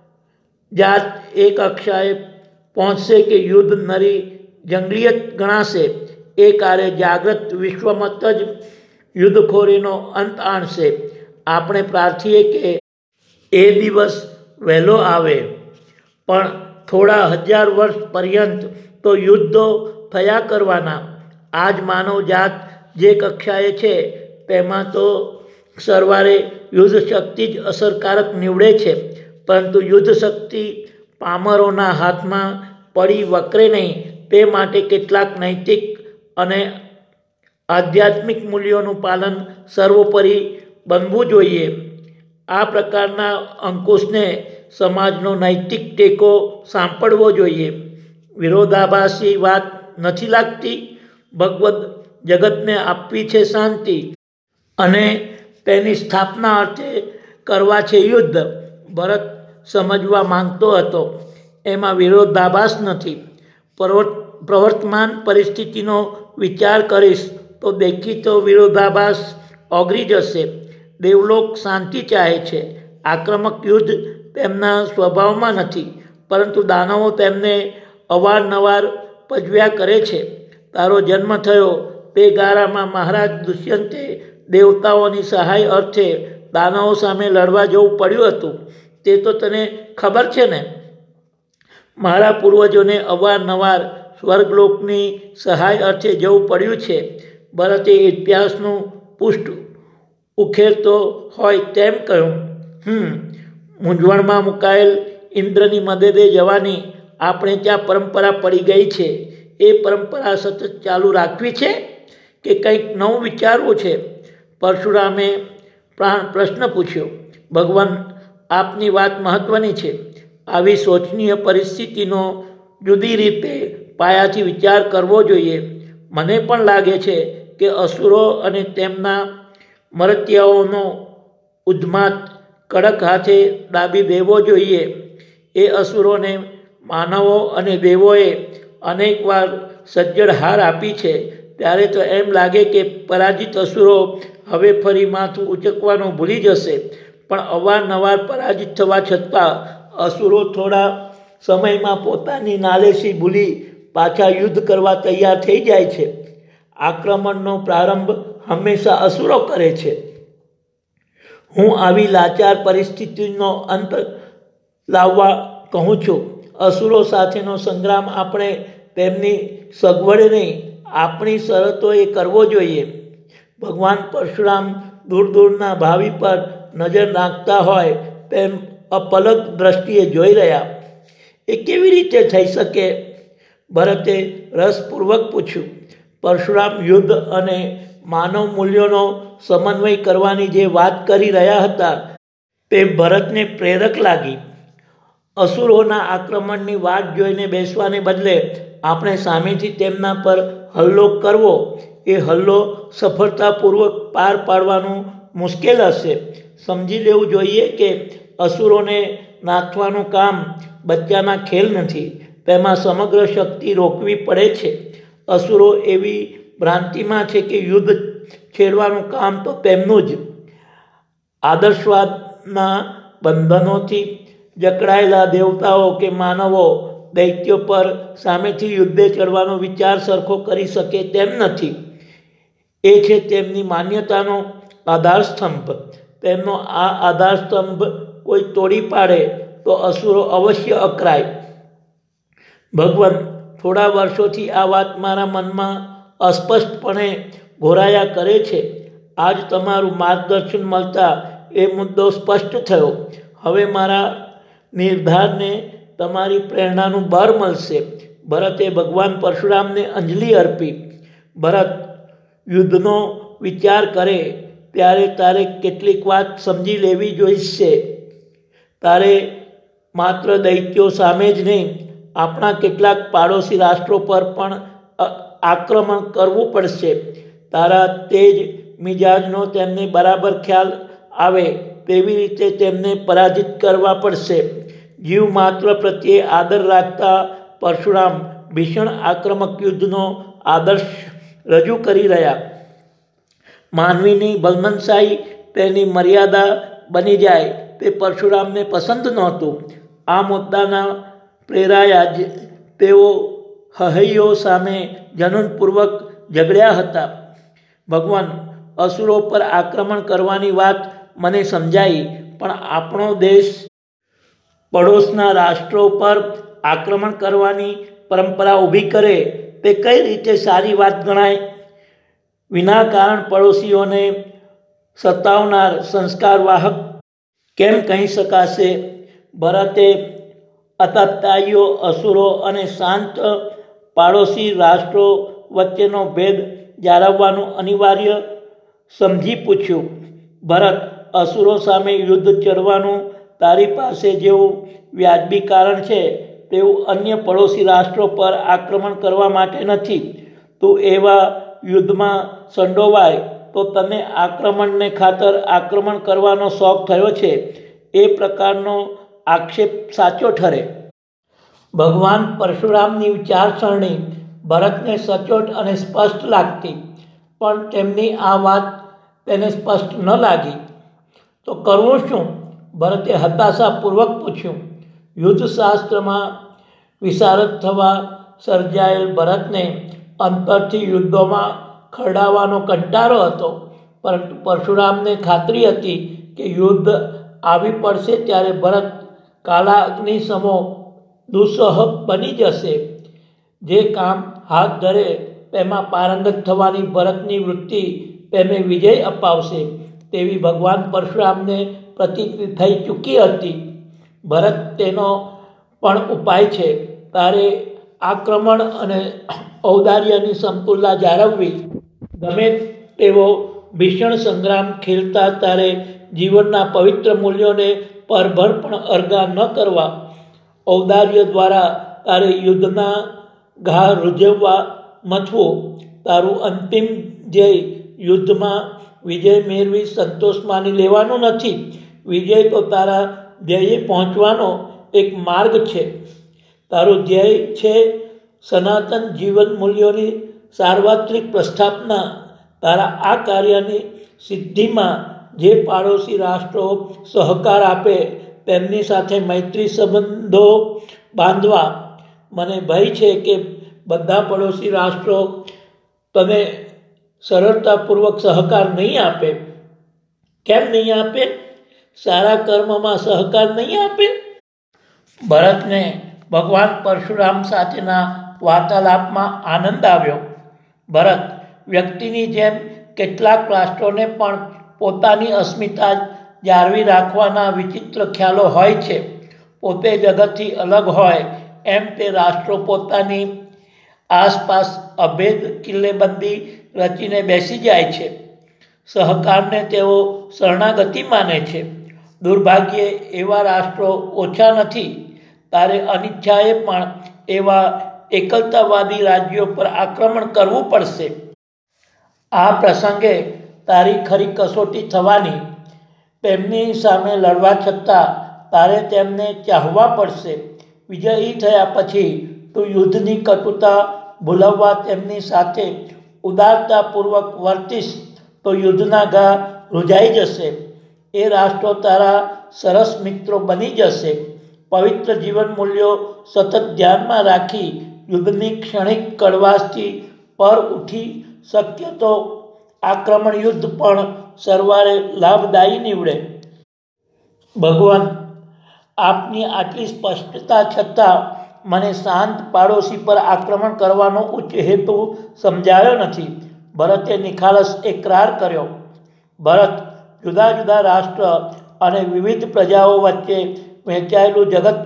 જાત એક કક્ષાએ પહોંચશે કે યુદ્ધ નરી જંગલિયત ગણાશે. એ કારે જાગ્રત વિશ્વમત જ યુદ્ધખોરીનો અંત આણશે. આપણે પ્રાર્થીએ કે એ દિવસ વહેલો આવે, પણ થોડા 1000 વર્ષ પર્યંત તો યુદ્ધો થયા કરવાના. આજ માનવ જાત જે કક્ષાએ છે તેમાં તો સરવારે યુદ્ધ શક્તિ જ અસરકારક નીવડે છે, પરંતુ યુદ્ધ શક્તિ પામરોના હાથમાં પડી વકરે નહીં તે માટે કેટલાક નૈતિક અને આધ્યાત્મિક મૂલ્યોનું પાલન સર્વોપરી બનવું જોઈએ. આ પ્રકારના અંકુશને સમાજનો નૈતિક ટેકો સાંપડવો જોઈએ. વિરોધાભાસી વાત નથી લાગતી? ભગવદ્ જગતને આપવી છે શાંતિ અને તેની સ્થાપના અર્થે કરવા છે યુદ્ધ. ભરત સમજવા માંગતો હતો. એમાં વિરોધાભાસ નથી. પ્રવર્તમાન પરિસ્થિતિનો વિચાર કરીશ તો દેખીતો વિરોધાભાસ ઓગળી જશે. દેવલોક શાંતિ ચાહે છે. આક્રમક યુદ્ધ તેમના સ્વભાવમાં નથી, પરંતુ દાનવો તેમને અવારનવાર પજવ્યા કરે છે. તારો જન્મ થયો તે ગાળામાં મહારાજ દુષ્યંતે દેવતાઓની સહાય અર્થે દાનવો સામે લડવા જવું પડ્યું હતું. તે તો તને ખબર છે ને? મારા પૂર્વજોને અવારનવાર સ્વર્ગલોકની સહાય અર્થે જવું પડ્યું છે. ભરતે ઇતિહાસનું પૃષ્ઠ ઉખેરતો હોય તેમ કહ્યું. મૂંઝવણમાં મુકાયેલ ઇન્દ્રની મદદે જવાની આપણે ત્યાં પરંપરા પડી ગઈ છે. એ પરંપરા સતત ચાલુ રાખવી છે કે કંઈક નવું વિચારવું છે? પરશુરામે પ્રશ્ન પૂછ્યો. ભગવાન, આપની વાત મહત્વની છે. આવી શોચનીય પરિસ્થિતિનો જુદી રીતે પાયાથી વિચાર કરવો જોઈએ. મને પણ લાગે છે કે અસુરો અને તેમના મરતિયાઓનો ઉન્માદ કડક હાથે દાબી દેવો જોઈએ. એ અસુરોને માનવો અને દેવોએ અનેકવાર સજ્જડ હાર આપી છે. ત્યારે તો એમ લાગે કે પરાજિત અસુરો હવે ફરી માથું ઉચકવાનું ભૂલી જશે. પણ અવારનવાર પરાજિત થવા છતાં અસુરો થોડા સમયમાં પોતાની નાલેસી ભૂલી પાછા યુદ્ધ કરવા તૈયાર થઈ જાય છે. આક્રમણનો પ્રારંભ હંમેશા અસુરો કરે છે. હું આવી લાચાર પરિસ્થિતિનો અંત લાવવા કહું છું. અસુરો સાથેનો સંગ્રામ આપણે તેમની સગવડે નહીં, આપણી શરતોએ કરવો જોઈએ. ભગવાન પરશુરામ દૂર દૂરના ભાવિ પર નજર નાખતા હોય તેમ અપલક દ્રષ્ટિએ જોઈ રહ્યા. એ કેવી રીતે થઈ શકે? ભરતે રસપૂર્વક પૂછ્યું. પરશુરામ યુદ્ધ અને માનવ મૂલ્યોનો સમન્વય કરવાની જે વાત કરી રહ્યા હતા તે ભરતને પ્રેરક લાગી. અસુરોના આક્રમણની વાટ જોઈને બેસવાને બદલે આપણે સામેથી તેમના પર હલ્લો કરવો. એ હલ્લો સફળતાપૂર્વક પાર પાડવાનું મુશ્કેલ હશે. સમજી લેવું જોઈએ કે અસુરોને નાથવાનું કામ બચ્ચાના ખેલ નથી. તેમાં સમગ્ર શક્તિ રોકવી પડે છે. અસુરો એવી ભ્રાંતિમાં છે કે યુદ્ધ છેડવાનું કામ તો તેમનું જ. આદર્શવાદના બંધનોથી જકડાયેલા દેવતાઓ કે માનવો દૈત્યો પર સામેથી યુદ્ધે ચડવાનો વિચાર સરખો કરી શકે તેમ નથી. એ છે તેમની માન્યતાનો આધારસ્તંભ. તેમનો આ આધારસ્તંભ કોઈ તોડી પાડે તો અસુરો અવશ્ય અકરાય. ભગવાન, થોડા વર્ષોથી આ વાત મારા મનમાં અસ્પષ્ટપણે ઘોરાયા કરે છે. આજ તમારું માર્ગદર્શન મળતા એ મુદ્દો સ્પષ્ટ થયો. હવે મારા નિર્ધારને તમારી પ્રેરણાનું બળ મળશે. ભરતે ભગવાન પરશુરામને અંજલિ અર્પી. ભરત, યુદ્ધનો વિચાર કરે ત્યારે તારે કેટલીક વાત સમજી લેવી જોઈશે. તારે માત્ર દૈત્યો સામે જ નહીં, આપણા કેટલાક પાડોશી રાષ્ટ્રો પર પણ આક્રમણ કરવું પડશે. તારા તેજ મિજાજનો તેમને બરાબર ખ્યાલ આવે તેવી રીતે તેમને પરાજિત કરવા પડશે. જીવ માત્ર પ્રત્યે આદર રાખતા પરશુરામ ભીષણ આક્રમક યુદ્ધનો આદર્શ રજૂ કરી રહ્યા. માનવીની બલમનશાહી તેની મર્યાદા બની જાય તે પરશુરામને પસંદ નહોતું. આ મુદ્દાના પ્રેરાયા જ તેઓ હહૈયો સામે જનૂનપૂર્વક ઝઘડ્યા હતા. ભગવાન, અસુરો પર આક્રમણ કરવાની વાત મને સમજાઈ, પણ આપણો દેશ પડોશના રાષ્ટ્રો પર આક્રમણ કરવાની પરંપરા ઊભી કરે તે કઈ રીતે સારી વાત ગણાય? વિનાકારણ પડોશીઓને સતાવનાર સંસ્કારવાહક કેમ કહી શકાશે? ભરતે અતાત્યાયીઓ, અસુરો અને શાંત પાડોશી રાષ્ટ્રો વચ્ચેનો ભેદ જાળવવાનું અનિવાર્ય સમજી પૂછ્યું. ભરત, અસુરો સામે યુદ્ધ ચડવાનું તારી પાસે જેવું વ્યાજબી કારણ છે તેવું અન્ય પડોશી રાષ્ટ્રો પર આક્રમણ કરવા માટે નથી. તું એવા યુદ્ધમાં સંડોવાય તો તને આક્રમણને ખાતર આક્રમણ કરવાનો શોખ થયો છે એ પ્રકારનો આક્ષેપ સાચો ઠરે. ભગવાન પરશુરામની વિચારસરણી ભરતને સચોટ અને સ્પષ્ટ લાગતી, પણ તેમની આ વાત તેને સ્પષ્ટ ન લાગી. તો કરવું શું? ભરતે હતાશાપૂર્વક પૂછ્યું. યુદ્ધશાસ્ત્રમાં વિશારદ થવા સર્જાયેલ ભરતને અંતરથી યુદ્ધોમાં ખરડાવવાનો કંટાળો હતો, પરંતુ પરશુરામને ખાતરી હતી કે યુદ્ધ આવી પડશે ત્યારે ભરત કાલા અગ્નિ સમો દુસ્સહ બની જશે. જે કામ હાથ ધરે તેમાં પારંગત થવાની ભરતની વૃત્તિ તેને વિજય અપાવશે તેવી ભગવાન પરશુરામને પ્રતીતિ થઈ ચૂકી હતી. ભરત, તેનો પણ ઉપાય છે. તારે આક્રમણ અને ઔદાર્યની સમતુલા જાળવવી. ગમે તેવો ભીષણ સંગ્રામ ખેલતા તારે જીવનના પવિત્ર મૂલ્યોને પરભર પણ અળગા ન કરવા. ઔદાર્ય દ્વારા તારે યુદ્ધના ઘા રૂઝવવા મથવો. તારું અંતિમ ધ્યેય યુદ્ધમાં વિજય મેળવી સંતોષ માની લેવાનું નથી. વિજય તો તારા ધ્યેયે પહોંચવાનો એક માર્ગ છે. તારું ધ્યેય છે સનાતન જીવન મૂલ્યોની સાર્વત્રિક પ્રસ્થાપના. તારા આ કાર્યની સિદ્ધિમાં જે પાડોશી રાષ્ટ્રો સહકાર આપે તેમની સાથે મૈત્રી સંબંધો બાંધવા. મને ભય છે કે બધા પડોશી રાષ્ટ્રો તને સરળતાપૂર્વક સહકાર નહીં આપે. કેમ નહીં આપે? સારા કર્મમાં સહકાર નહીં આપે? ભરતને ભગવાન પરશુરામ સાથેના વાર્તાલાપમાં આનંદ આવ્યો. ભરત, વ્યક્તિની જેમ કેટલાક રાષ્ટ્રોને પણ પોતાની અસ્મિતા જાળવી રાખવાના વિચિત્ર ખ્યાલો હોય છે. પોતે જગતથી અલગ હોય એમ તે રાષ્ટ્રો પોતાની આસપાસ અભેદ કિલ્લેબંધી રચીને બેસી જાય છે. સહકારને તેઓ શરણાગતિ માને છે. દુર્ભાગ્યે એવા રાષ્ટ્રો ઓછા નથી. તારે અનિચ્છાએ પણ એવા એકલતાવાદી રાજ્યો પર આક્રમણ કરવું પડશે. આ પ્રસંગે તારી ખરી કસોટી થવાની. તેમની સામે લડવા છતાં તારે તેમને ચાહવા પડશે. વિજયી થયા પછી તું યુદ્ધની કટુતા ભૂલવવા તેમની સાથે ઉદારતાપૂર્વક વર્તીશ તો યુદ્ધના ઘા રૂઝાઈ જશે. એ રાષ્ટ્રો તારા સરસ મિત્રો બની જશે. પવિત્ર જીવન મૂલ્યો સતત ધ્યાનમાં રાખી યુદ્ધની ક્ષણિક કડવાશથી પર ઉઠી શક્ય તો આક્રમણ યુદ્ધ પણ સરવારે લાભદાયી નીવડે. ભગવાન, આપની આટલી સ્પષ્ટતા છતાં મને શાંત પાડોશી પર આક્રમણ કરવાનો ઉચ્ચ હેતુ સમજાયો નથી. ભરતે નિખાલસ એકરાર કર્યો. ભરત, જુદા જુદા રાષ્ટ્ર અને વિવિધ પ્રજાઓ વચ્ચે વહેંચાયેલું જગત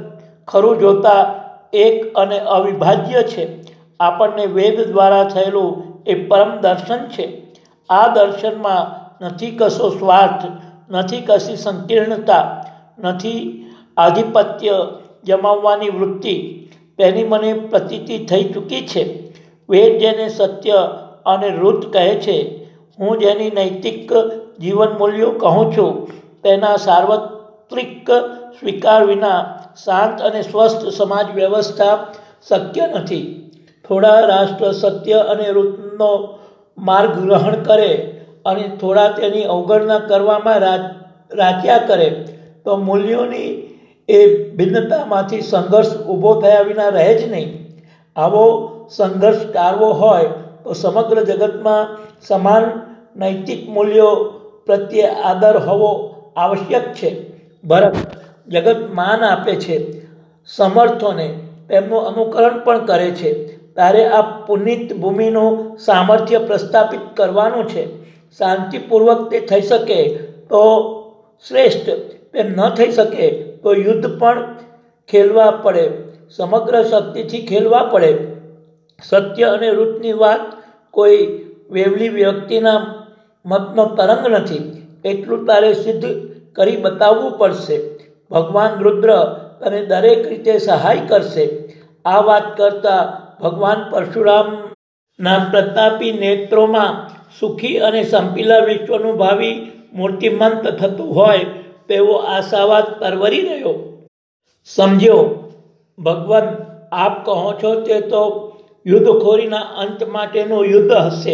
ખરું જોતા એક અને અવિભાજ્ય છે. આપણને વેદ દ્વારા થયેલું એ પરમ દર્શન છે. આ દર્શનમાં નથી કશો સ્વાર્થ, નથી કશી સંકીર્ણતા, નથી આધિપત્ય જમાવવાની વૃત્તિ. તેની મને પ્રતીતિ થઈ ચૂકી છે. વેદ જેને સત્ય અને ઋત કહે છે, હું જેની નૈતિક જીવન મૂલ્યો કહું છું, તેના સાર્વત્રિક સ્વીકાર વિના શાંત અને સ્વસ્થ સમાજ વ્યવસ્થા શક્ય નથી. થોડા રાષ્ટ્ર સત્ય અને ઋતનો માર્ગ ગ્રહણ કરે અને થોડા તેની અવગણના કરવામાં રાચ્યા કરે તો મૂલ્યોની એ ભિન્નતામાંથી સંઘર્ષ ઊભો થયા વિના રહે જ નહીં. આવો સંઘર્ષ ટાળવો હોય તો સમગ્ર જગતમાં સમાન નૈતિક મૂલ્યો પ્રત્યે આદર હોવો આવશ્યક છે. ભરત જગત માન આપે છે, સમર્થોને તેમનું અનુકરણ પણ કરે છે. તારે આ પુનિત ભૂમિનું સામર્થ્ય પ્રસ્થાપિત કરવાનું છે. શાંતિપૂર્વક તે થઈ શકે તો શ્રેષ્ઠ, તેમ ન થઈ શકે તો યુદ્ધ પણ ખેલવા પડે, સમગ્ર શક્તિથી ખેલવા પડે. સત્ય અને ઋતની વાત કોઈ વેવલી વ્યક્તિના મતનો તરંગ નથી. એટલું તારે સિદ્ધ કરી બતાવવું પડશે. ભગવાન રુદ્ર તને દરેક રીતે સહાય કરશે. આ વાત કરતા ભગવાન પરશુરામના પ્રતાપી નેત્રોમાં સુખી અને સંપીલા વિશ્વનું ભાવિ મૂર્તિમંત થતું હોય તેવો આશાવાદ પરવરી રહ્યો. સમજ્યો ભગવાન, આપ કહો છો તે તો યુદ્ધખોરીના અંત માટેનું યુદ્ધ હશે.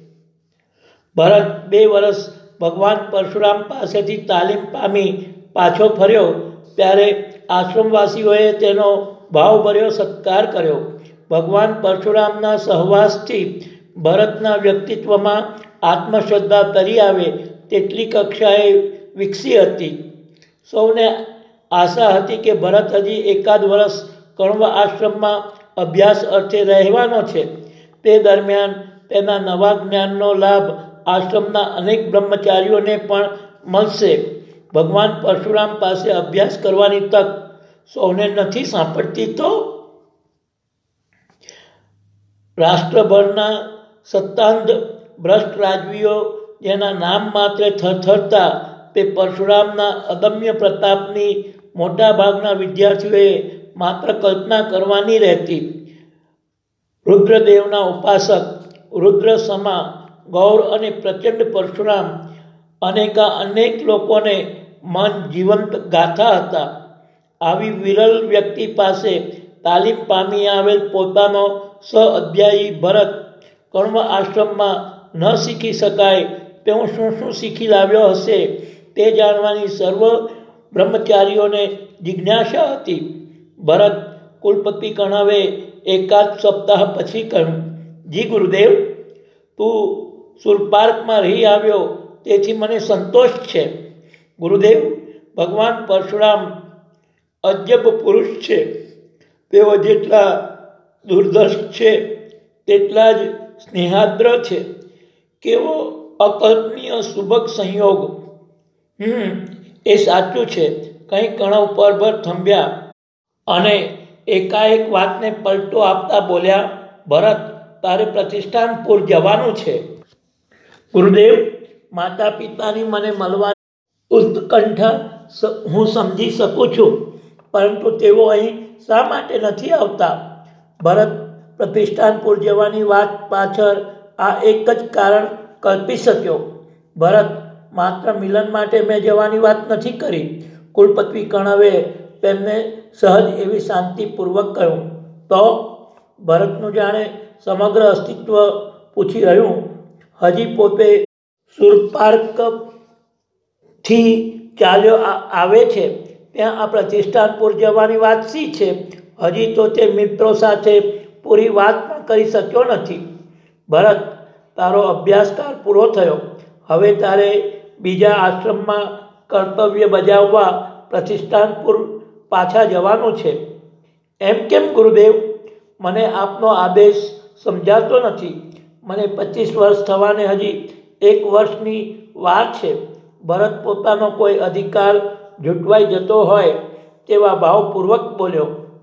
ભરત 2 વર્ષ ભગવાન પરશુરામ પાસેથી તાલીમ પામી પાછો ફર્યો ત્યારે આશ્રમવાસીઓએ તેનો ભાવભર્યો સત્કાર કર્યો. ભગવાન પરશુરામના સહવાસથી ભરતના વ્યક્તિત્વમાં આત્મશ્રદ્ધા તરી આવે તેટલી કક્ષાએ વિકસી હતી. સૌને આશા હતી કે ભરત હજી એકાદ વર્ષ કણવ આશ્રમમાં અભ્યાસ અર્થે રહેવાનો છે. તે દરમિયાન તેના નવા જ્ઞાનનો લાભ આશ્રમના અનેક બ્રહ્મચારીઓને પણ મળશે. ભગવાન પરશુરામ પાસે અભ્યાસ કરવાની તક સૌને નથી સાંપડતી તો રાષ્ટ્રભરના સત્તાંધ ભ્રષ્ટ રાજવીઓ જેના નામ માત્રે થરથરતા તે પરશુરામના અદમ્ય પ્રતાપની મોટાભાગના વિદ્યાર્થીઓએ માત્ર કલ્પના કરવાની રહેતી. રુદ્રદેવના ઉપાસક રુદ્ર સમા ગૌર અને પ્રચંડ પરશુરામ અનેક લોકોને મન જીવંત ગાથા હતા. આવી વિરલ વ્યક્તિ પાસે તાલીમ પામી આવેલ પોતાનો સહઅધ્યાયી ભરત કણવ આશ્રમમાં ન શીખી શકાય તેવું શું શીખી લાવ્યો હશે તે જાણવાની સર્વ બ્રહ્મચારીઓને જિજ્ઞાસા હતી. ભરત કુલપતિ કણવે એકાદ સપ્તાહ પછી કહ્યું, જી ગુરુદેવ, તું સુરપાર્કમાં રહી આવ્યો તેથી મને સંતોષ છે. ગુરુદેવ, ભગવાન પરશુરામ અજબ પુરુષ છે. તેઓ જેટલા દુર્ધર્ષ છે તેટલા જ સ્નેહાદ્ર છે. કેવો અકલ્પનીય સુભગ સંયોગ. એ સાચું છે. કંઈ કણવ પરભર થંભ્યા અને એકાએક વાતને પલટો આપતા બોલ્યા, ભરત, તારે પ્રતિષ્ઠાનપુર જવાનું છે. ગુરુદેવ, માતા પિતાની મને મળવાની ઉત્કંઠા હું સમજી શકું છું, પરંતુ તેઓ અહીં શા માટે નથી આવતા? ભરત પ્રતિષ્ઠાનપુર જવાની વાત પાછળ આ એક જ કારણ કલ્પી શક્યો. ભરત, માત્ર મિલન માટે મેં જવાની વાત નથી કરી. કુલપતિ કણવે તેમને સહજ એવી શાંતિપૂર્વક કહ્યું. તો ભરતનું જાણે સમગ્ર અસ્તિત્વ પૂછી રહ્યું. હજી પોતે સુરપાર્કથી ચાલ્યો આવે છે ત્યાં આ પ્રતિષ્ઠાનપુર જવાની વાત શી છે? હજી તો તે મિત્રો સાથે પૂરી વાત પણ કરી શક્યો નથી. ભરત, તારો અભ્યાસકાળ પૂરો થયો. હવે તારે બીજા આશ્રમમાં કર્તવ્ય બજાવવા પ્રતિષ્ઠાનપુર પાછા જવાનું છે. એમ કેમ ગુરુદેવ? મને આપનો આદેશ સમજાતો નથી. મને 25 વર્ષ થવાને હજી 1 વર્ષની વાર છે. ભરત પોતાનો કોઈ અધિકાર ઝૂંટવાઈ જતો હોય તેવા ભાવપૂર્વક બોલ્યો.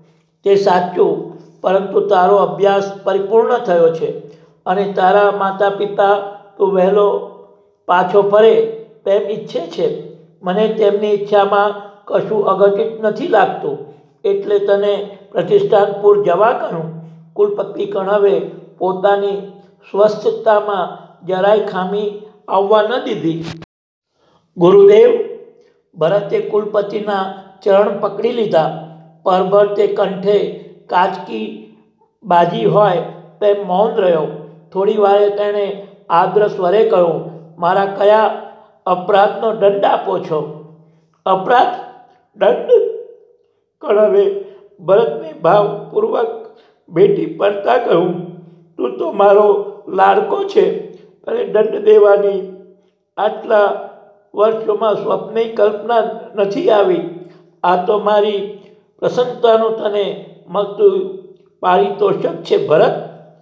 તે સાચું, પરંતુ તારો અભ્યાસ પરિપૂર્ણ થયો છે અને તારા માતા પિતા તું વહેલો પાછો ફરે તેમ ઈચ્છે છે. મને તેમની ઈચ્છામાં કશું અઘટિત નથી લાગતું, એટલે તને પ્રતિષ્ઠાનપુર જવા કહું. કુલપતિ કણવે પોતાની સ્વસ્થતામાં જરાય ખામી આવવા ન દીધી. ગુરુદેવ, ભરતે કુલપતિના ચરણ પકડી લીધા. પરભર તે કંઠે કાચકી બાજી હોય તેમ મૌન રહ્યો. થોડી વારે તેણે આદ્ર સ્વરે કહ્યું, મારા કયા અપરાધનો દંડ આપો છો? અપરાધ? દંડ? કણવે ભરતને ભાવપૂર્વક ભેટી પડતા કહ્યું, તું તો મારો લાડકો છે અને દંડ દેવાની આટલા વર્ષોમાં સ્વપ્ને કલ્પના નથી આવી. આ તો મારી પ્રસન્નતાનું તને મળતું પારિતોષક છે ભરત.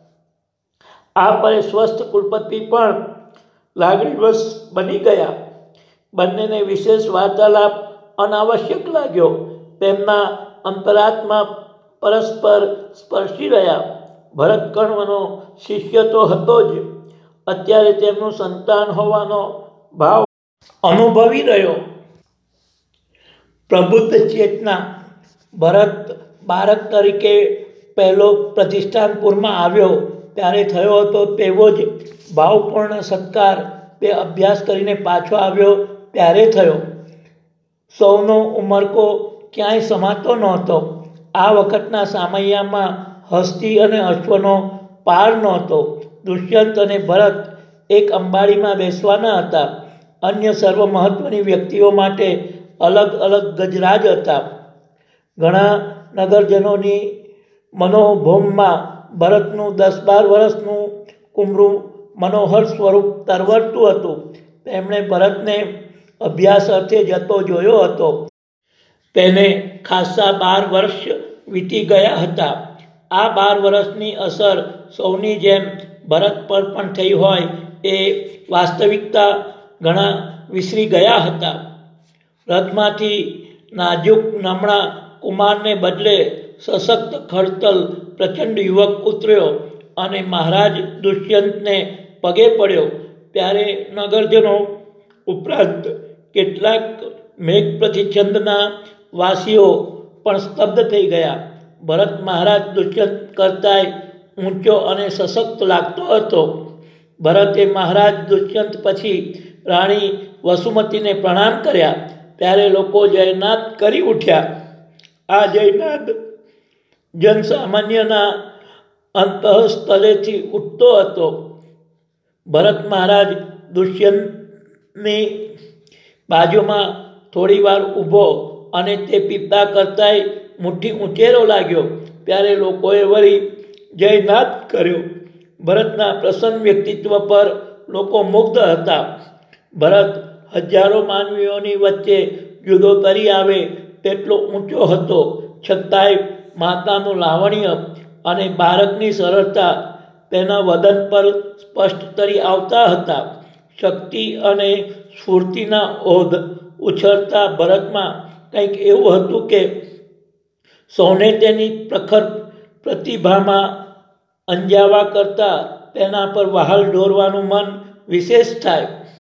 આ પરે સ્વસ્થ કુલપતિ પણ લાગણીવશ બની ગયા. બંનેને વિશેષ વાર્તાલાપ અનાવશ્યક લાગ્યો. તેમના અંતરાત્મા પરસ્પર સ્પર્શી રહ્યા. ભરત કર્ણનો શિષ્ય તો હતો જ, અત્યારે તેમનું સંતાન હોવાનો ભાવ અનુભવી રહ્યો. પ્રબુદ્ધ ચેતના. ભરત બાળક તરીકે પહેલો પ્રતિષ્ઠાનપુરમાં આવ્યો ત્યારે થયો હતો તેવો જ ભાવપૂર્ણ સત્કાર તે અભ્યાસ કરીને પાછો આવ્યો ત્યારે થયો. સૌનો ઉમરકો ક્યાંય સમાતો નહોતો. આ વખતના સામૈયામાં હસ્તી અને અશ્વનો પાર નહોતો. દુષ્યંત અને ભરત એક અંબાડીમાં બેસવાના હતા. અન્ય સર્વ મહત્વની વ્યક્તિઓ માટે અલગ અલગ ગજરાજ હતા. ઘણા નગરજનોની મનોભૂમમાં ભરતનું 10-12 વર્ષનું કુમરું મનોહર સ્વરૂપ તરવરતું હતું. તેમણે ભરતને અભ્યાસ અર્થે જતો જોયો હતો. તેને ખાસ્સા 12 વર્ષ વીતી ગયા હતા. આ 12 વર્ષની અસર સૌની જેમ ભરત પર પણ થઈ હોય એ વાસ્તવિકતા ઘણા વિસરી ગયા હતા. રથમાંથી નાજુક નમણા કુમારને બદલે સશક્ત ખડતલ પ્રચંડ યુવક ઉતર્યો અને મહારાજ દુષ્યંતને પગે પડ્યો. ત્યારે નગરજનો ઉપરાંત કેટલાક મેઘ પ્રતિછંદના વાસીઓ પણ સ્તબ્ધ થઈ ગયા. ભરત મહારાજ દુષ્યંત કરતાંય ઊંચો અને સશક્ત લાગતો હતો. ભરતે મહારાજ દુષ્યંત પછી રાણી વસુમતીને પ્રણામ કર્યા. ત્યારે લોકો જયનાદ કરી ઉઠ્યા. આ જયનાદ જનસામાન્યના અંતઃસ્થલેથી ઉઠતો હતો. ભરત મહારાજ દુષ્યંતની બાજુમાં થોડી વાર ઊભો અને તે પિતા કરતાંય મુઠ્ઠી ઉંચેરો લાગ્યો. ત્યારે લોકોએ વળી જયનાદ કર્યો. ભરતના પ્રસન્ન વ્યક્તિત્વ પર લોકો મુગ્ધ હતા. ભરત હજારો માનવીઓની વચ્ચે જુદો તરી આવે તેટલો ઊંચો હતો, છતાંય માતાનું લાવણ્ય અને બાળકની સરળતા તેના વદન પર સ્પષ્ટ તરી આવતા હતા. શક્તિ અને સ્ફૂર્તિના ઓધ ઉછળતા ભરતમાં કંઈક એવું હતું કે સૌને તેની પ્રખર પ્રતિભામાં અંજાવા કરતાં તેના પર વહાલ દોરવાનું મન વિશેષ થાય.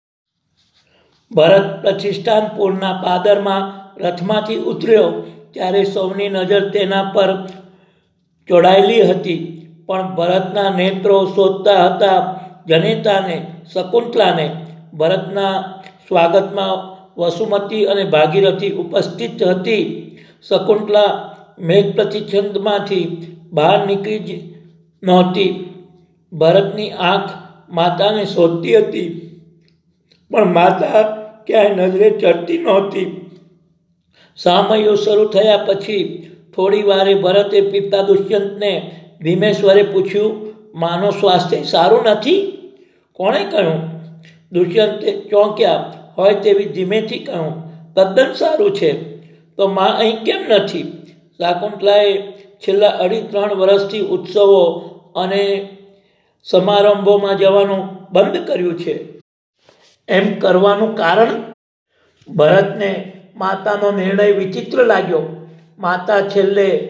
ભરત પ્રતિષ્ઠાનપુરના પાદરમાં રથમાંથી ઉતર્યો ત્યારે સૌની નજર તેના પર ચોડાયેલી હતી. પણ ભરતના નેત્રો શોધતા હતા જનેતાને, શકુંતલાને. ભરતના સ્વાગતમાં વસુમતી અને ભાગીરથી ઉપસ્થિત હતી. શકુંતલા મેઘ પ્રતિછંદમાંથી બહાર નીકળી જ નહોતી. ભરતની આંખ માતાને શોધતી હતી, પણ માતા ક્યાંય નજરે ચડતી નહોતી. સામૈયું શરૂ થયા પછી થોડી વારે ભરતે પિતા દુષ્યંતને ધીમે સ્વરે પૂછ્યું, માનું સ્વાસ્થ્ય સારું નથી? કોણે કહ્યું? દુષ્યંતે ચોંક્યા હોય તેવી ધીમેથી કહ્યું, તદ્દન સારું છે. તો માં અહીં કેમ નથી? શકુંતલાએ છેલ્લા 2.5-3 વર્ષથી ઉત્સવો અને સમારંભોમાં જવાનું બંધ કર્યું છે. એમ કરવાનું કારણ? ભરતને માતાનો નિર્ણય વિચિત્ર લાગ્યો. માતા છેલ્લે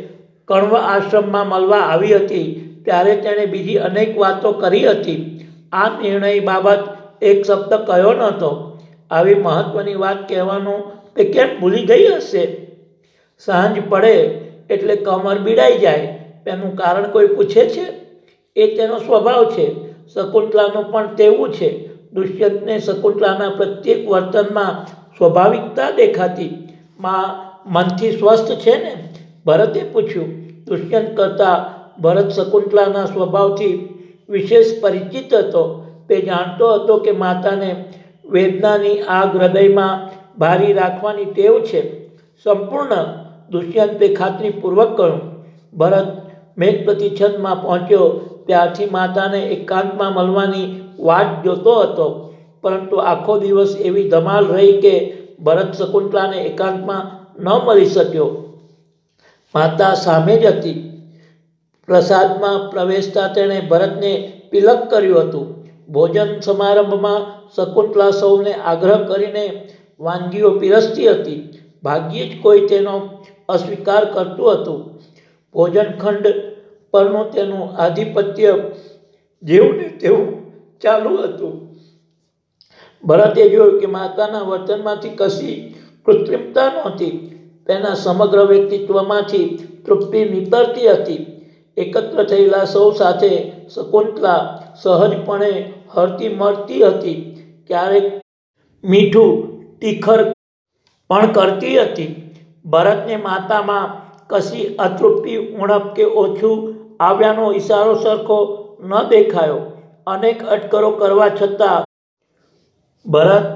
કણ્વ આશ્રમમાં મળવા આવી હતી ત્યારે તેણે બીજી અનેક વાતો કરી હતી. આ નિર્ણય બાબત એક શબ્દ કહ્યો નહોતો. આવી મહત્વની વાત કહેવાનું તે કેમ ભૂલી ગઈ હશે? સાંજ પડે એટલે કમર બીડાઈ જાય તેનું કારણ કોઈ પૂછે છે? એ તેનો સ્વભાવ છે. શકુંતલાનું પણ તેવું છે. દુષ્યંતને શકુંતલાના પ્રત્યેક વર્તનમાં સ્વાભાવિકતા દેખાતી. મનથી સ્વસ્થ છે ને? ભરતે પૂછ્યું. દુષ્યંત કરતાં ભરત શકુંતલાના સ્વભાવથી વિશેષ પરિચિત હતો. તે જાણતો હતો કે માતાને વેદનાની આગ હૃદયમાં ભારી રાખવાની ટેવ છે. સંપૂર્ણ, દુષ્યંતે ખાતરીપૂર્વક કહ્યું. ભરત મેઘપ્રતિચ્છદમાં પહોંચ્યો ત્યારથી માતાને એકાંતમાં મળવાની વાટ જોતો હતો. પરંતુ આખો દિવસ એવી ધમાલ રહી કે ભરત શકુંતલાને એકાંતમાં ન મળી શક્યો. માતા સામે જ હતી. પ્રસાદમાં પ્રવેશતા તેણે ભરતને તિલક કર્યું હતું. ભોજન સમારંભમાં શકુંતલા સૌને આગ્રહ કરીને વાનગીઓ પીરસતી હતી. ભાગ્યે જ કોઈ તેનો અસ્વીકાર કરતું હતું. ભોજનખંડ પરનું તેનું આધિપત્ય જેવું ને તેવું ચાલુ હતું. ભરતે જોયું કે માતાના વર્તનમાંથી કશી કૃત્રિમતા નહોતી. તેના સમગ્ર વ્યક્તિત્વમાંથી તૃપ્તિ નીતરતી હતી. એકત્ર થયેલા સૌ સાથે શકુંતલા સહજપણે હરતી મળતી હતી. ક્યારેક મીઠું ટીખર પણ કરતી હતી. ભરતને માતામાં કશી અતૃપ્તિ, ઉણપ કે ઓછું આવ્યાનો ઈશારો સરખો ન દેખાયો. અનેક અટકળો કરવા છતાં ભરત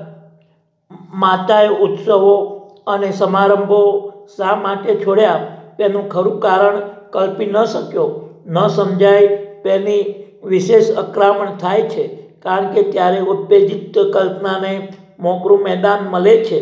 માતાએ ઉત્સવો અને સમારંભો શા માટે છોડ્યા તેનું ખરું કારણ કલ્પી ન શક્યો. ન સમજાય તેની વિશેષ અકળામણ થાય છે. કારણ કે ત્યારે ઉત્તેજિત કલ્પનાને મોકળું મેદાન મળે છે.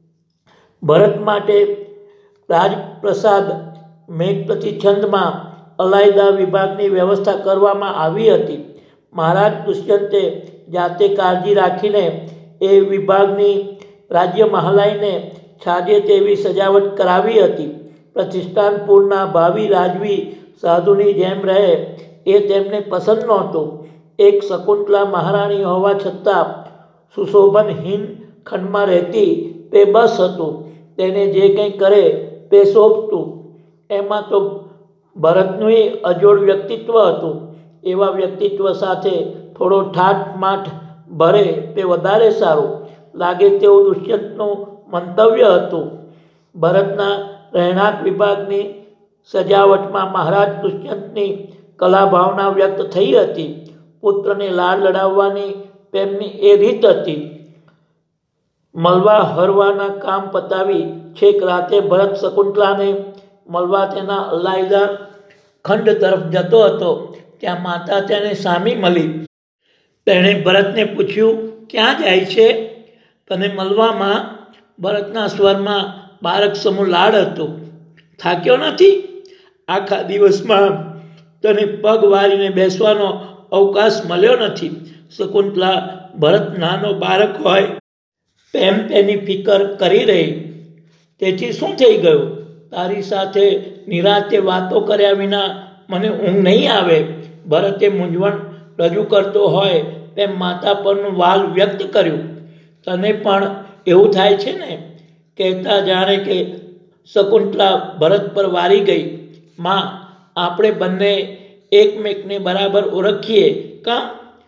ભરત માટે રાજપ્રસાદ મેઘપ્રતિચ્છદમાં અલાયદા વિભાગની વ્યવસ્થા કરવામાં આવી હતી. મહારાજ દુષ્યંતે જાતે કાળજી રાખીને એ વિભાગની રાજ્ય મહાલાઈને છાજે તેવી સજાવટ કરાવી હતી. પ્રતિષ્ઠાનપુરના ભાવિ રાજવી સાધુની જેમ રહે એ તેમને પસંદ નહોતું. એક શકુંતલા મહારાણી હોવા છતાં સુશોભનહીન ખંડમાં રહેતી તે બસ હતું. તેને જે કંઈ કરે તે શોભતું. એમાં તો ભરતનું અજોડ વ્યક્તિત્વ હતું. એવા વ્યક્તિત્વ સાથે થોડો ઠાઠ માઠ ભરે તે વધારે સારું લાગે તેવું દુષ્યંતનું મંતવ્ય હતું. ભરતના રહેણાંક વિભાગની સજાવટમાં મહારાજ દુષ્યંતની કલાભાવના વ્યક્ત થઈ હતી. પુત્રને લાડ લડાવવાની તેમની એ રીત હતી. મળવા હરવાના કામ પતાવી છેક રાતે ભરત શકુંતલાને મળવા તેના અલાયદા ખંડ તરફ જતો હતો. ત્યાં માતા તેને સામી મળી. તેણે ભરતને પૂછ્યું, ક્યાં જાય છે? તને મળવામાં? ભરતના સ્વરમાં બાળક સમૂહ લાડ હતો. થાક્યો નથી? આખા દિવસમાં તને પગ વાળીને બેસવાનો અવકાશ મળ્યો નથી. શકુંતલા ભરત નાનો બાળક હોય તેમ તેની ફિકર કરી રહી. તેથી શું થઈ ગયું? તારી સાથે નિરાતે વાતો કર્યા વિના મને ઊંઘ નહીં આવે. ભરતે મૂંઝવણ રજૂ કરતો હોય તેમ માતા પરનું વાલ વ્યક્ત કર્યું. તને પણ એવું થાય છે ને? કહેતા જાણે કે શકુંતલા ભરત પર વારી ગઈ. માં, આપણે બંને એકમેકને બરાબર ઓળખીએ કાં?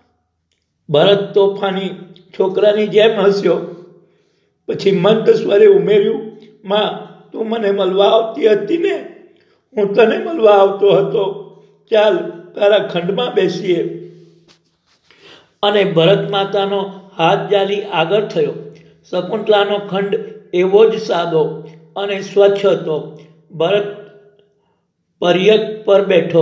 ભરત તોફાની છોકરાની જેમ હસ્યો. પછી મંદ સ્વરે ઉમેર્યું, માં, તું મને મળવા આવતી હતી ને? હું તને મળવા આવતો હતો. ચાલ તારા ખંડમાં બેસીએ. અને ભરત માતાનો હાથ ઝાલી આગળ થયો. શકુંતલાનો ખંડ એવો જ સાદો અને સ્વચ્છ હતો. ભરત પર્યક પર બેઠો.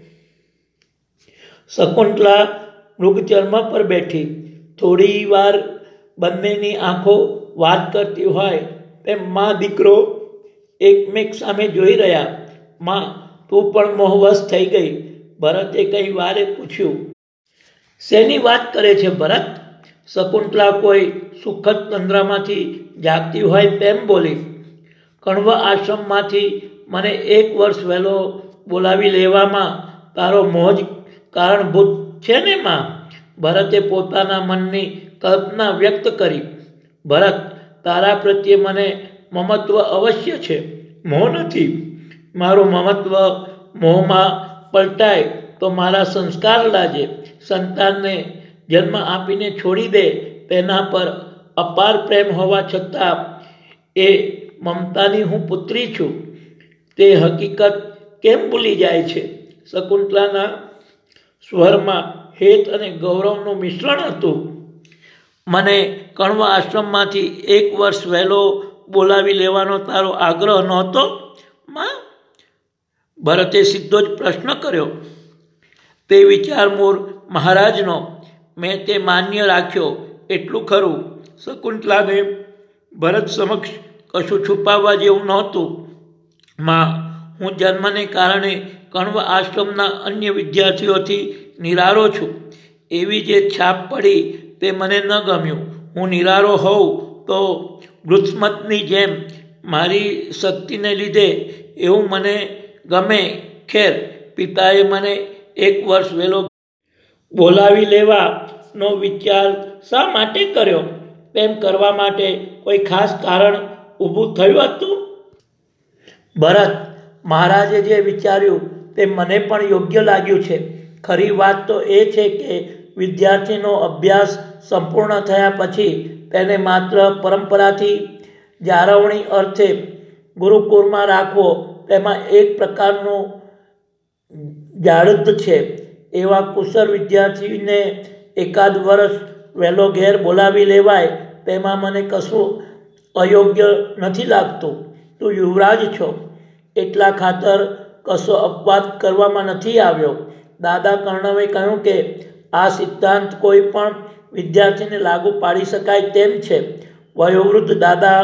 શકુંતલા મૃગચર્મ પર બેઠી. થોડી વાર બંનેની આંખો વાત કરતી હોય તેમ મા દીકરો એકમેક સામે જોઈ રહ્યા. માં, તું પણ મોહવશ થઈ ગઈ? ભરતે કઈ વારે પૂછ્યું. શેની વાત કરે છે ભરત? શકુંતલા કોઈ સુખદ તંદ્રામાંથી જાગતી હોય તેમ બોલી. કણ્વ આશ્રમમાંથી મને 1 વર્ષ વહેલો બોલાવી લેવામાં તારો મોહ જ કારણભૂત છે ને માં? ભરતે પોતાના મનની કલ્પના વ્યક્ત કરી. ભરત, તારા પ્રત્યે મને મમત્વ અવશ્ય છે, મોહ નથી. મારું મમત્વ મોહમાં પલટાય તો મારા સંસ્કાર લાજે. સંતાનને જન્મ આપીને છોડી દે તેના પર અપાર પ્રેમ હોવા છતાં એ મમતાની હું પુત્રી છું તે હકીકત કેમ ભૂલી જાય છે? શકુંતલાના સ્વરમાં હેત અને ગૌરવનું મિશ્રણ હતું. મને કણવ આશ્રમમાંથી 1 વર્ષ વહેલો બોલાવી લેવાનો તારો આગ્રહ નહોતો માં? ભરતે સીધો જ પ્રશ્ન કર્યો. તે વિચાર મૂળ મહારાજનો, મેં તે માન્ય રાખ્યો એટલું ખરું. શકુંતલાને ભરત સમક્ષ કશું છુપાવવા જેવું નહોતું. માં, હું જન્મને કારણે કણવ આશ્રમના અન્ય વિદ્યાર્થીઓથી નિરાળો છું. એવી જે છાપ પડી તે મને ન ગમ્યું. હું નિરાળો હોઉં તો વૃત્સમતની જેમ મારી શક્તિને લીધે એવું મને ગમે. ખેર, પિતાએ મને 1 વર્ષ વહેલો બોલાવી લેવાનો વિચાર શા માટે કર્યો? તેમ કરવા માટે કોઈ ખાસ કારણ ઊભું થયું હતું? ભરત, મહારાજે જે વિચાર્યું તે મને પણ યોગ્ય લાગ્યું છે. ખરી વાત તો એ છે કે વિદ્યાર્થીનો અભ્યાસ સંપૂર્ણ થયા પછી તેને માત્ર પરંપરાથી જાળવણી અર્થે ગુરુકુળમાં રાખવો તેમાં એક પ્રકારનું જાળુદ્ધ છે. એવા કુશળ વિદ્યાર્થીને 1 વર્ષ વહેલો ઘેર બોલાવી લેવાય તેમાં મને કશું અયોગ્ય નથી લાગતું. તું યુવરાજ છો એટલા ખાતર કશો અપવાદ કરવામાં નથી આવ્યો. દાદા કર્ણવે કહ્યું કે આ સિદ્ધાંત કોઈ પણ વિદ્યાર્થીને લાગુ પાડી શકાય તેમ છે. વયોવૃદ્ધ દાદા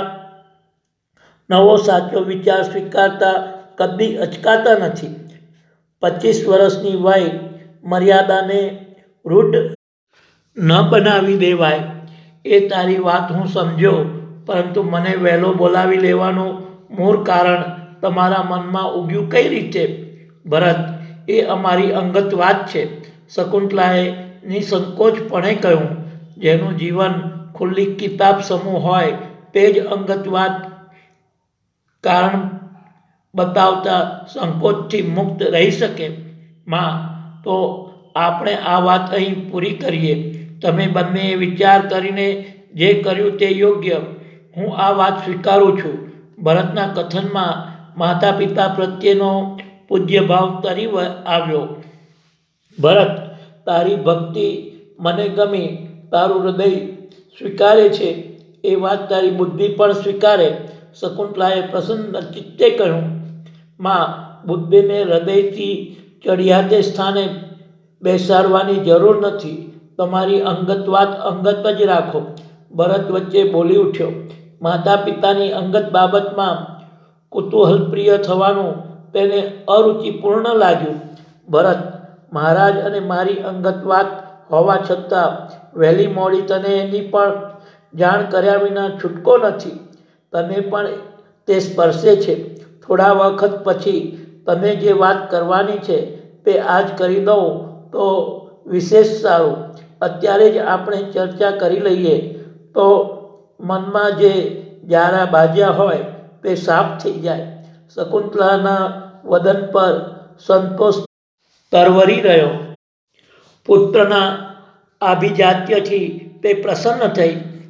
નવો સાચો વિચાર સ્વીકારતા કદી અચકાતા નથી. 25 વર્ષની વય મર્યાદાને રૂઢ ન બનાવી દેવાય એ તારી વાત હું સમજ્યો, પરંતુ મને વહેલો બોલાવી લેવાનું મૂળ કારણ તમારા મનમાં ઉગ્યું કઈ રીતે? ભરત, એ અમારી અંગત વાત છે. શકુંતલાએ નિસંકોચપણે કહ્યું. જેનું જીવન ખુલ્લી કિતાબ સમૂહ હોય તે જ અંગત વાત કારણ બતાવતા સંકોચથી મુક્ત રહી શકે. માં, તો આપણે આ વાત અહીં પૂરી કરીએ. તમે બંનેએ વિચાર કરીને જે કર્યું તે યોગ્ય. હું આ વાત સ્વીકારું છું. ભરતના કથનમાં માતા પિતા પ્રત્યેનો પૂજ્ય ભાવ તરી આવ્યો. ભરત, તારી ભક્તિ મને ગમી. તારું હૃદય સ્વીકારે છે એ વાત તારી બુદ્ધિ પણ સ્વીકારે. શકુંતલાએ પ્રસન્ન ચિત્તે કહ્યું. માં, બુદ્ધિને હૃદયથી ચડિયાતે સ્થાને બેસાડવાની જરૂર નથી. તમારી અંગત વાત અંગત જ રાખો. ભરત વચ્ચે બોલી ઉઠ્યો. માતા પિતાની અંગત બાબતમાં કુતૂહલપ્રિય થવાનું તેને અરુચિપૂર્ણ લાગ્યું. ભરત, મહારાજ અને મારી અંગત વાત હોવા છતાં વહેલી મોડી તને એની પણ જાણ કર્યા વિના છૂટકો નથી. તને પણ તે સ્પર્શે છે. થોડા વખત પછી તને જે વાત કરવાની છે તે આજ કરી દઉં તો વિશેષ સારું. અત્યારે જ આપણે ચર્ચા કરી લઈએ તો મનમાં જે જારા બાજ્યા હોય તે સાફ થઈ જાય. શકુંતલાના વદન પર સંતોષ તરવરી રહ્યો. પુત્રના આભિજાત્યથી તે પ્રસન્ન થઈ.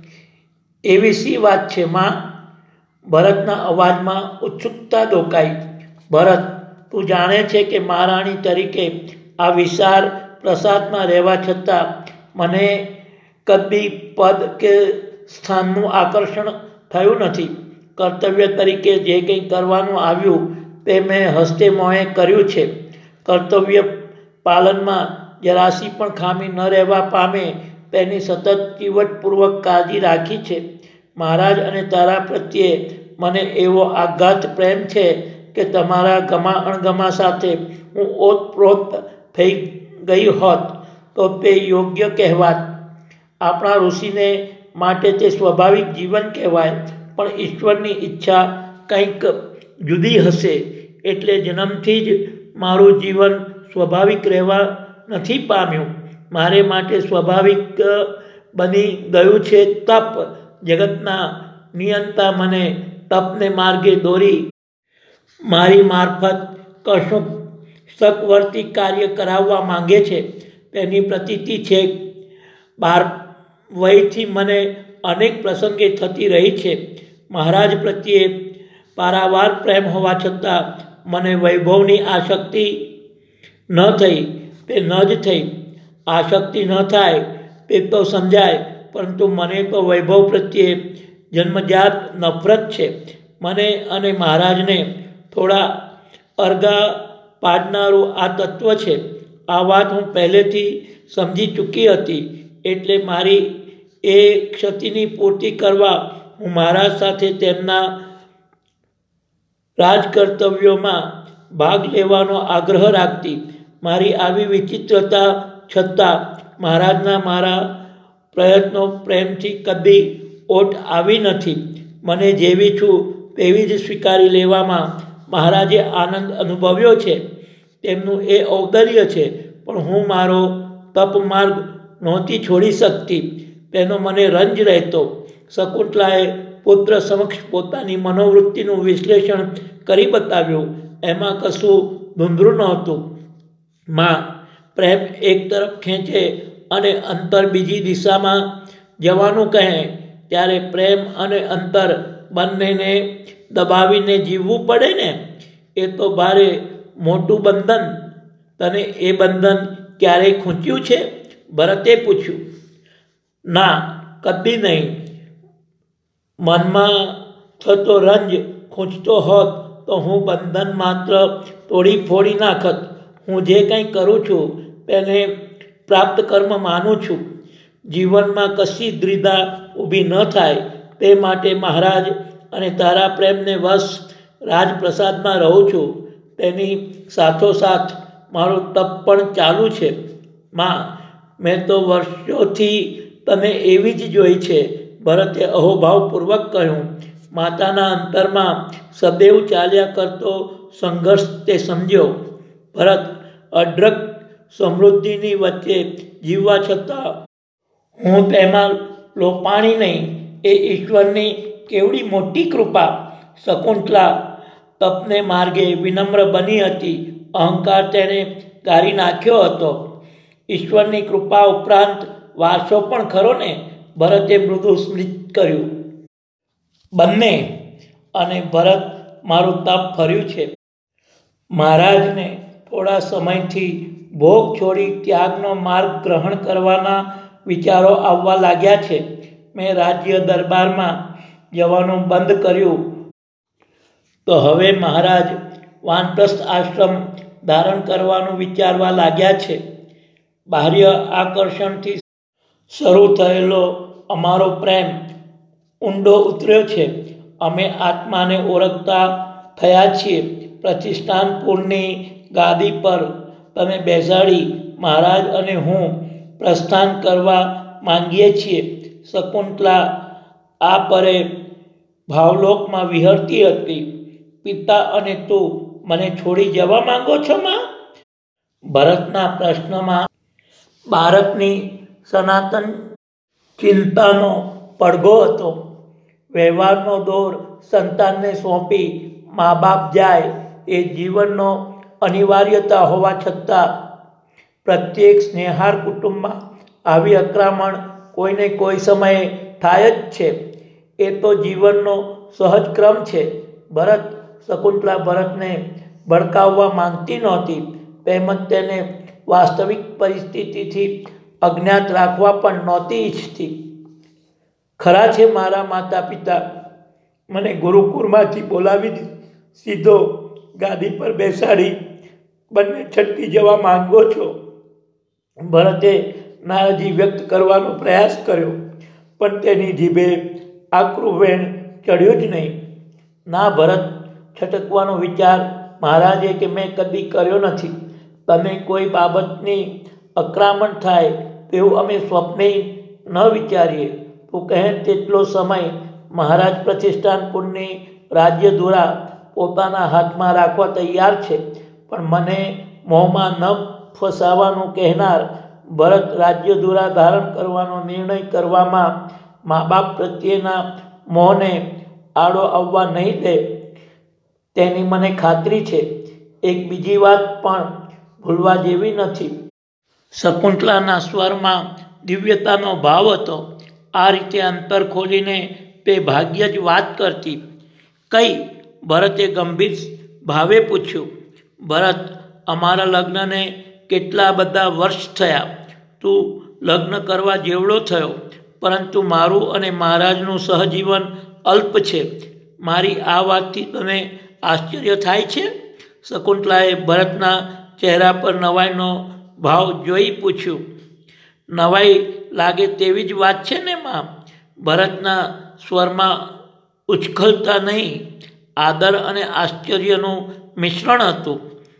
એવી શી વાત છે માં? ભરતના અવાજમાં ઉત્સુકતા દોકાઈ. ભરત, તું જાણે છે કે મહારાણી તરીકે આ વિશાળ પ્રસાદમાં રહેવા છતાં મને કદી પદ કે સ્થાનનું આકર્ષણ થયું નથી. કર્તવ્ય તરીકે જે કંઈ કરવાનું આવ્યું તે મેં હસ્તે મોંએ કર્યું છે. કર્તવ્ય પાલનમાં જરાસી પણ ખામી ન રહેવા પામે તેની સતત ચીવટપૂર્વક કાળજી રાખી છે. મહારાજ અને તારા પ્રત્યે મને એવો આઘાત પ્રેમ છે કે તમારા ગમા અણગમા સાથે હું ઓતપ્રોત થઈ ગઈ હોત તો તે યોગ્ય કહેવાત. આપણા ઋષિને માટે તે સ્વાભાવિક જીવન કહેવાય, પણ ઈશ્વરની ઈચ્છા કંઈક જુદી હશે એટલે જન્મથી જ મારું જીવન સ્વાભાવિક રહેવા નથી પામ્યું. મારે માટે સ્વાભાવિક બની ગયું છે તપ. જગતના નિયંતા મને તપને માર્ગે દોરી મારી મારફત કશું સકવર્તી કાર્ય કરાવવા માંગે છે. તેની પ્રતીતિ છે. 12 વયથી મને અનેક પ્રસંગે થતી રહી છે. મહારાજ પ્રત્યે પારાવાર પ્રેમ હોવા છતાં મને વૈભવની આસક્તિ ન થઈ તે ન જ થઈ. આસક્તિ ન થાય તે તો સમજાય, પરંતુ મને તો વૈભવ પ્રત્યે જન્મજાત નફરત છે. મને અને મહારાજને થોડા અર્ગા પાડનારું આ તત્વ છે. આ વાત હું પહેલેથી સમજી ચૂકી હતી. એટલે મારી એ ક્ષતિની પૂર્તિ કરવા હું મહારાજ સાથે તેમના રાજકર્તવ્યોમાં ભાગ લેવાનો આગ્રહ રાખતી. મારી આવી વિચિત્રતા છતાં મહારાજના મારા પ્રયત્નો પ્રેમથી કદી ઓટ આવી નથી. મને જેવી છું તેવી જ સ્વીકારી લેવામાં મહારાજે આનંદ અનુભવ્યો છે. તેમનું એ ઔદાર્ય છે. પણ હું મારો તપ માર્ગ નહોતી છોડી શકતી. તેનો મને રંજ રહેતો. શકુંતલાએ પુત્ર સમક્ષ પોતાની મનોવૃત્તિનું વિશ્લેષણ કરી બતાવ્યું. એમાં કશું ધૂંધળું નહોતું. માં પ્રેમ એક તરફ ખેંચે અને અંતર બીજી દિશામાં જવાનું કહે ત્યારે પ્રેમ અને અંતર બંનેને દબાવીને જીવવું પડે ને. એ તો ભારે મોટું બંધન. તને એ બંધન ક્યારેય ખૂંચ્યું છે? ભરતે પૂછ્યું. ના, કદી નહીં. મનમાં થતો રંજ ખૂંચતો હોત તો હું બંધન માત્ર તોડી ફોડી નાખત. હું જે કંઈ કરું છું તેને પ્રાપ્ત કર્મ માનું છું. જીવનમાં કશી દ્વિધા ઊભી ન થાય તે માટે મહારાજ અને તારા પ્રેમને વશ રાજપ્રસાદમાં રહું છું. તેની સાથોસાથ મારું તપ પણ ચાલુ છે. માં, મેં તો વર્ષોથી તને એવી જ જોઈ છે. ભરતે અહોભાવપૂર્વક કહ્યું. માતાના અંતરમાં સદૈવ ચાલ્યા કરતો સંઘર્ષ તે સમજ્યો. ભરત, અઢળક સમૃદ્ધિની વચ્ચે જીવવા છતાં હું તેમાં લોપાણી નહીં, એ ઈશ્વરની કેવડી મોટી કૃપા. શકુંતલા તપને માર્ગે વિનમ્ર બની હતી. અહંકાર તેને કાઢી નાખ્યો હતો. ઈશ્વરની કૃપા ઉપરાંત વારસો પણ ખરો ને? ભરતે મૃદુ સ્મિત કર્યું. બંને. અને ભરત, મારું તપ ફર્યું છે. મહારાજને થોડા સમયથી ભોગ છોડી ત્યાગનો માર્ગ ગ્રહણ કરવાના વિચારો આવવા લાગ્યા છે. મેં રાજ્ય દરબારમાં જવાનું બંધ કર્યું તો હવે મહારાજ વાનપ્રસ્થ આશ્રમ ધારણ કરવાનું વિચારવા લાગ્યા છે. બાહ્ય આકર્ષણથી શરૂ થયેલો અમારો પ્રેમ ઊંડો ઉતર્યો છે. અમે આત્માને ઓળખતા થયા છીએ. પ્રતિષ્ઠાનપુરની ગાદી પર તમે બેસાડી મહારાજ અને હું પ્રસ્થાન કરવા માંગીએ છીએ. શકુંતલા આ પરે ભાવલોકમાં વિહરતી હતી. પિતા અને તું મને છોડી જવા માંગો છો માં? ભરતના પ્રશ્નમાં બાળકની સનાતન ચિંતાનો પડઘો હતો. વ્યવહારનો દોર સંતાનને સોંપી મા બાપ જાય એ જીવનનો અનિવાર્યતા હોવા છતાં પ્રત્યેક સ્નેહાર કુટુંબમાં આવી અકરામણ કોઈને કોઈ સમયે થાય જ છે. એ તો જીવનનો સહજ ક્રમ છે. ભરત, શકુંતલા ભરતને ભડકાવવા માંગતી નહોતી, તેમજ તેને વાસ્તવિક પરિસ્થિતિથી અજ્ઞાત રાખવા પણ નહોતી ઈચ્છતી. ખરા છે મારા માતા પિતા, મને ગુરુકુળમાંથી બોલાવી સીધો ગાદી પર બેસાડી બંને છટકી જવા માંગો છો? ભરતે નારાજી વ્યક્ત કરવાનો પ્રયાસ કર્યો, પણ તેની જીભે આકરું વેણ ચડ્યું જ નહીં. ના ભરત, છટકવાનો વિચાર મહારાજે કે મેં કદી કર્યો નથી. તમે કોઈ બાબતની અકરામણ થાય તેવું અમે સ્વપ્ને ન વિચારીએ. તું કહે તેટલો સમય મહારાજ પ્રતિષ્ઠાનપુરની રાજ્યધુરા પોતાના હાથમાં રાખવા તૈયાર છે, પણ મને મોહમાં ન ફસાવાનું કહેનાર ભરત રાજ્યધુરા ધારણ કરવાનો નિર્ણય કરવામાં મા બાપ પ્રત્યેના મોહને આડો આવવા નહીં દે તેની મને ખાતરી છે. એક બીજી વાત પણ ભૂલવા જેવી નથી. શકુંતલાના સ્વરમાં દિવ્યતાનો ભાવ હતો. આ રીતે અંતર ખોલીને તે ભાગ્ય જ વાત કરતી. કઈ? ભરતે ગંભીર ભાવે પૂછ્યું. ભરત, અમારા લગ્નને કેટલા બધા વર્ષ થયા. તું લગ્ન કરવા જેવડો થયો, પરંતુ મારું અને મહારાજનું સહજીવન અલ્પ છે. મારી આ વાતથી તને આશ્ચર્ય થાય છે? શકુંતલાએ ભરતના ચહેરા પર નવાઈનો ભાવ જોઈ પૂછ્યું. નવાઈ લાગે તેવી જ વાત છે ને માં? ભરતના સ્વરમાં ઉચ્છલતા નહીં, આદર અને આશ્ચર્યનું મિશ્રણ હતું.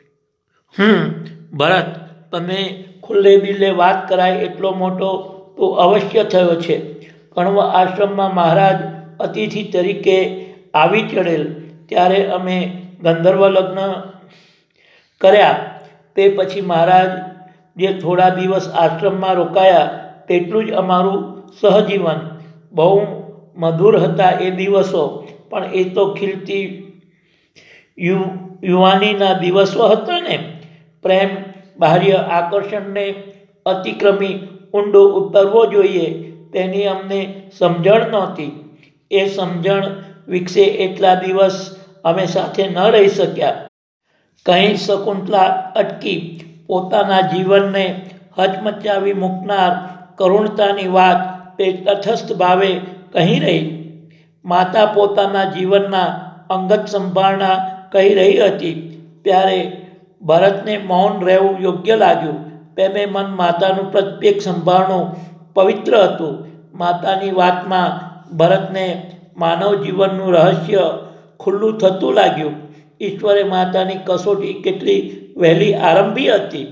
ભરત, તમે ખુલ્લે દિલે વાત કરાય એટલો મોટો તો અવશ્ય થયો છે. કણવ આશ્રમમાં મહારાજ અતિથિ તરીકે આવી ચડેલ ત્યારે અમે ગંધર્વ લગ્ન કર્યા. તે પછી મહારાજ જે થોડા દિવસ આશ્રમમાં રોકાયા તેટલું જ અમારું સહજીવન. બહુ મધુર હતા એ દિવસો, પણ એ તો ખીલતી યુવાનીના દિવસો હતા ને. પ્રેમ બાહ્ય આકર્ષણને અતિક્રમી ઊંડો ઉતરવો જોઈએ તેની અમને સમજણ નહોતી. એ સમજણ વિકસે એટલા દિવસ અમે સાથે ન રહી શક્યા. કંઈ શકુંતલા અટકી પોતાના જીવનને હચમચાવી મૂકનાર કરુણતાની વાત તે તટસ્થ ભાવે કહી રહી. માતા પોતાના જીવનના અંગત સંભાળના કહી રહી હતી ત્યારે ભરતને મૌન રહેવું યોગ્ય લાગ્યું. તેને મન માતાનું પ્રત્યેક સંભાળનું પવિત્ર હતું. માતાની વાતમાં ભરતને માનવ જીવનનું રહસ્ય ખુલ્લું થતું લાગ્યું. ઈશ્વરે માતાની કસોટી કેટલી વહેલી આરંભી હતી.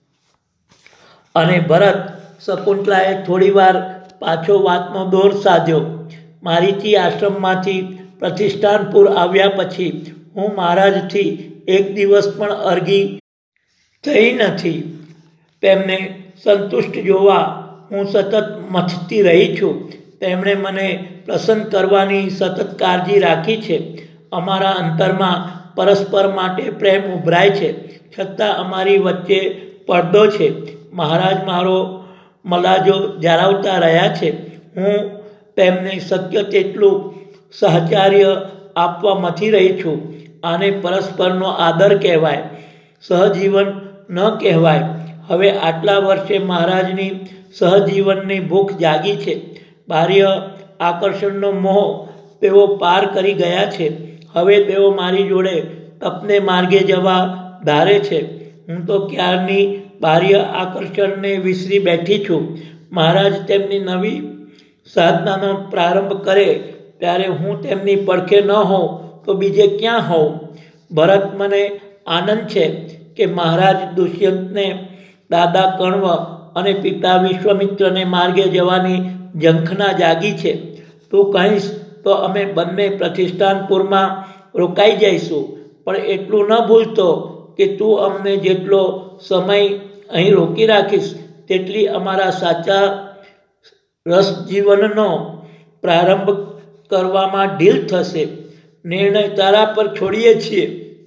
અને ભરત, શકુંતલાએ થોડીવાર પાછો વાતનો દોર સાધ્યો. મારીથી આશ્રમમાંથી પ્રતિષ્ઠાનપુર આવ્યા પછી હું મહારાજથી એક દિવસ પણ અરગી થઈ નથી. તેમને સંતુષ્ટ જોવા હું સતત મથતી રહી છું. તેમણે મને પ્રસન્ન કરવાની સતત કાળજી રાખી છે. અમારા અંતરમાં પરસ્પર માટે પ્રેમ ઉભરાય છે, છતાં અમારી વચ્ચે પડદો છે. મહારાજ મારો મલાજો જાળવતા રહ્યા છે. હું તેમને શક્ય તેટલું સહચાર્ય આપવા મથી રહી છું. આને પરસ્પરનો આદર કહેવાય, સહજીવન ન કહેવાય. હવે આટલા વર્ષે મહારાજની સહજીવનની ભૂખ જાગી છે. બાહ્ય આકર્ષણનો મોહ તેઓ પાર કરી ગયા છે. હવે તેઓ મારી જોડે તપને માર્ગે જવા ધારે છે. હું તો ક્યારની બાહ્ય આકર્ષણને વિસરી બેઠી છું. મહારાજ તેમની નવી સાધનાનો પ્રારંભ કરે ત્યારે હું તેમની પડખે ન હોઉં તો બીજે ક્યાં હોઉં? ભરત, મને આનંદ છે કે મહારાજ દુષ્યંતને, દાદા કણવ અને પિતા વિશ્વામિત્રને માર્ગે જવાની ઝંખના જાગી છે. તું કહીશ તો અમે બંને પ્રતિષ્ઠાનપુરમાં રોકાઈ જઈશું, પણ એટલું ન ભૂલતો કે તું અમને જેટલો સમય અહીં રોકી રાખીશ તેટલી અમારા સાચા રસજીવનનો પ્રારંભ કરવામાં ઢીલ થશે. નિર્ણય તારા પર છોડીએ છીએ.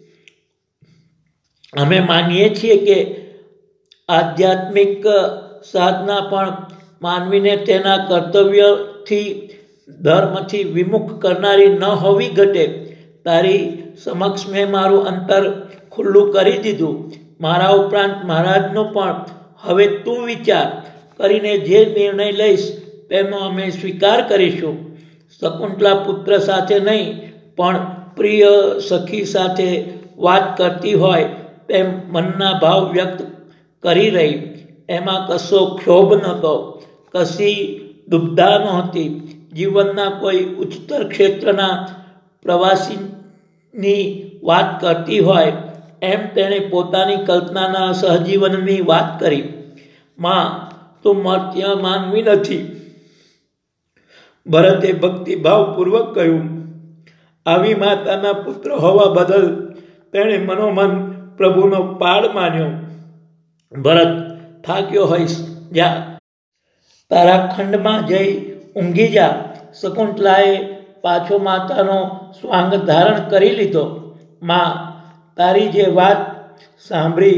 અમે માનીએ છીએ કે આધ્યાત્મિક સાધના પણ માનવીને તેના કર્તવ્યથી, ધર્મથી વિમુખ કરનારી ન હોવી ઘટે. તારી સમક્ષ મેં મારું અંતર ખુલ્લું કરી દીધું. મારા ઉપરાંત મહારાજનો પણ હવે તું વિચાર કરીને જે નિર્ણય લઈશ તેનો અમે સ્વીકાર કરીશું. શકુંતલા પુત્ર સાથે નહીં પણ પ્રિય સખી સાથે વાત કરતી હોય તેમ મનના ભાવ વ્યક્ત કરી રહી. એમાં કશો ક્ષોભ નહોતો, કશી દુબધા નહોતી. જીવનના કોઈ ઉચ્ચતર ક્ષેત્રના પ્રવાસીની વાત કરતી હોય એમ તેણે પોતાની કલ્પનાના સહજીવનની વાત કરી. માં, તું મર્ત્ય માનવી નથી, ભરતે ભક્તિભાવપૂર્વક કહ્યું. આવી માતાના પુત્ર હોવા બદલ તેણે મનોમન પ્રભુનો પાડ માન્યો. ભરત, થાક્યો હોઈશ, જા તારા ખંડમાં જઈ ઊંઘી જા. શકુંતલાએ પાછો માતાનો સ્વાંગ ધારણ કરી લીધો. માં, તારી જે વાત સાંભળી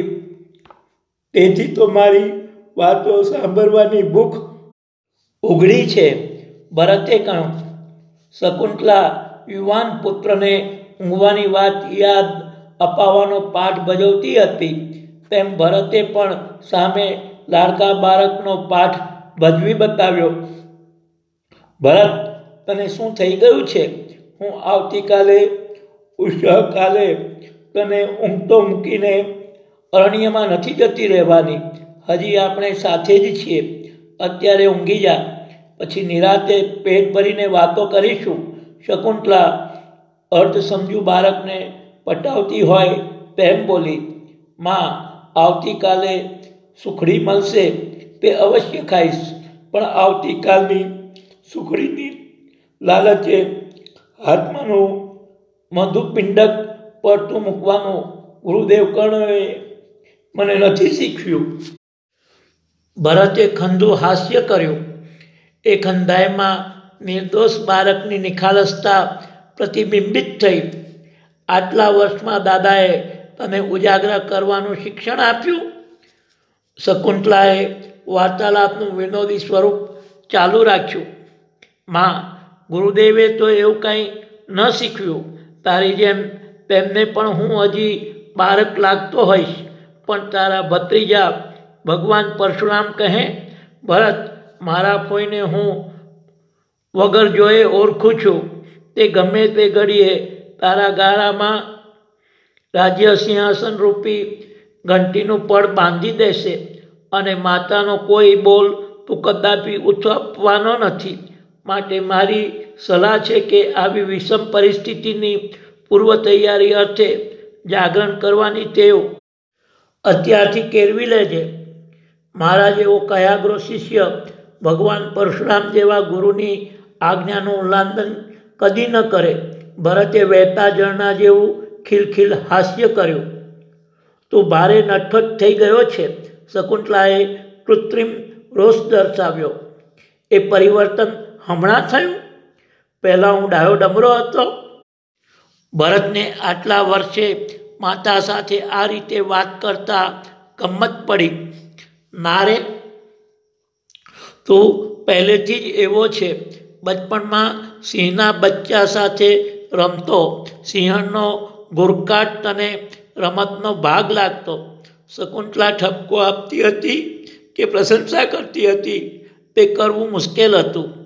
તેથી તો મારી વાતો સાંભળવાની ભૂખ ઉઘડી છે, ભરતે કહ્યું. શકુંતલા યુવાન પુત્રને ઊંઘવાની વાત યાદ અપાવવાનો પાઠ ભજવતી હતી તેમ ભરતે પણ સામે લાડકા બાળકનો પાઠ ભજવી બતાવ્યો. ભરત, તને શું થઈ ગયું છે? હું આવતીકાલે ઉષકાલે તને ઊંઘતો મૂકીને અરણ્યમાં નથી જતી રહેવાની. હજી આપણે સાથે જ છીએ. અત્યારે ઊંઘી જા, પછી નિરાતે પેટ ભરીને વાતો કરીશું. શકુંતલા અર્ધ સમજુ બાળકને પટાવતી હોય તેમ બોલી. માં, આવતીકાલે સુખડી મળશે તે અવશ્ય ખાઈશ, પણ આવતીકાલની સુખડીની લાલચે હાથમાંનું મધુપિંડક પડતું મૂકવાનું ગુરુદેવ કર્ણએ મને નથી શીખવ્યું. ભરતે ખંદુ હાસ્ય કર્યું. એ ખંદાયમાં નિર્દોષ બાળકની નિખાલસતા પ્રતિબિંબિત થઈ. આટલા વર્ષમાં દાદાએ તને ઉજાગર કરવાનું શિક્ષણ આપ્યું. શકુંતલાએ વાર્તાલાપનું વિનોદી સ્વરૂપ ચાલુ રાખ્યું. માં, ગુરુદેવે તો એવું કંઈ ન શીખવ્યું. તારી જેમ તેમને પણ હું હજી બાળક લાગતો હોઈશ, પણ તારા ભત્રીજા ભગવાન પરશુરામ કહે, ભરત, મારા ફોઈને હું વગર જોયે ઓળખું છું. તે ગમે તે ઘડીએ તારા ગાળામાં રાજ્ય સિંહાસન રૂપી ઘંટીનું પડ બાંધી દેશે અને માતાનો કોઈ બોલ તું કદાપી ઉથપવાનો નથી. માટે મારી સલાહ છે કે આવી વિષમ પરિસ્થિતિની પૂર્વ તૈયારી અર્થે જાગરણ કરવાની ટેવ અત્યારથી કેળવી લેજે. મારા જેવો કયાગ્રો શિષ્ય ભગવાન પરશુરામ જેવા ગુરુની આજ્ઞાનું ઉલ્લંઘન કદી ન કરે. ભરતે વહેતા ઝરણા જેવું ખિલખિલ હાસ્ય કર્યું. તું ભારે નટખટ થઈ ગયો છે. શકુંતલાએ કૃત્રિમ રોષ દર્શાવ્યો. એ પરિવર્તન હમણાં થયું? પહેલાં હું ડાયો ડમરો હતો. ભરતને આટલા વર્ષે માતા સાથે આ રીતે વાત કરતા ગમ્મત પડી. ના રે, તું પહેલેથી જ એવો છે. બચપણમાં સિંહના બચ્ચા સાથે રમતો. સિંહણનો ગુરકાટ તને રમતનો ભાગ લાગતો. શકુંતલા ઠપકો આપતી હતી કે પ્રશંસા કરતી હતી તે કરવું મુશ્કેલ હતું.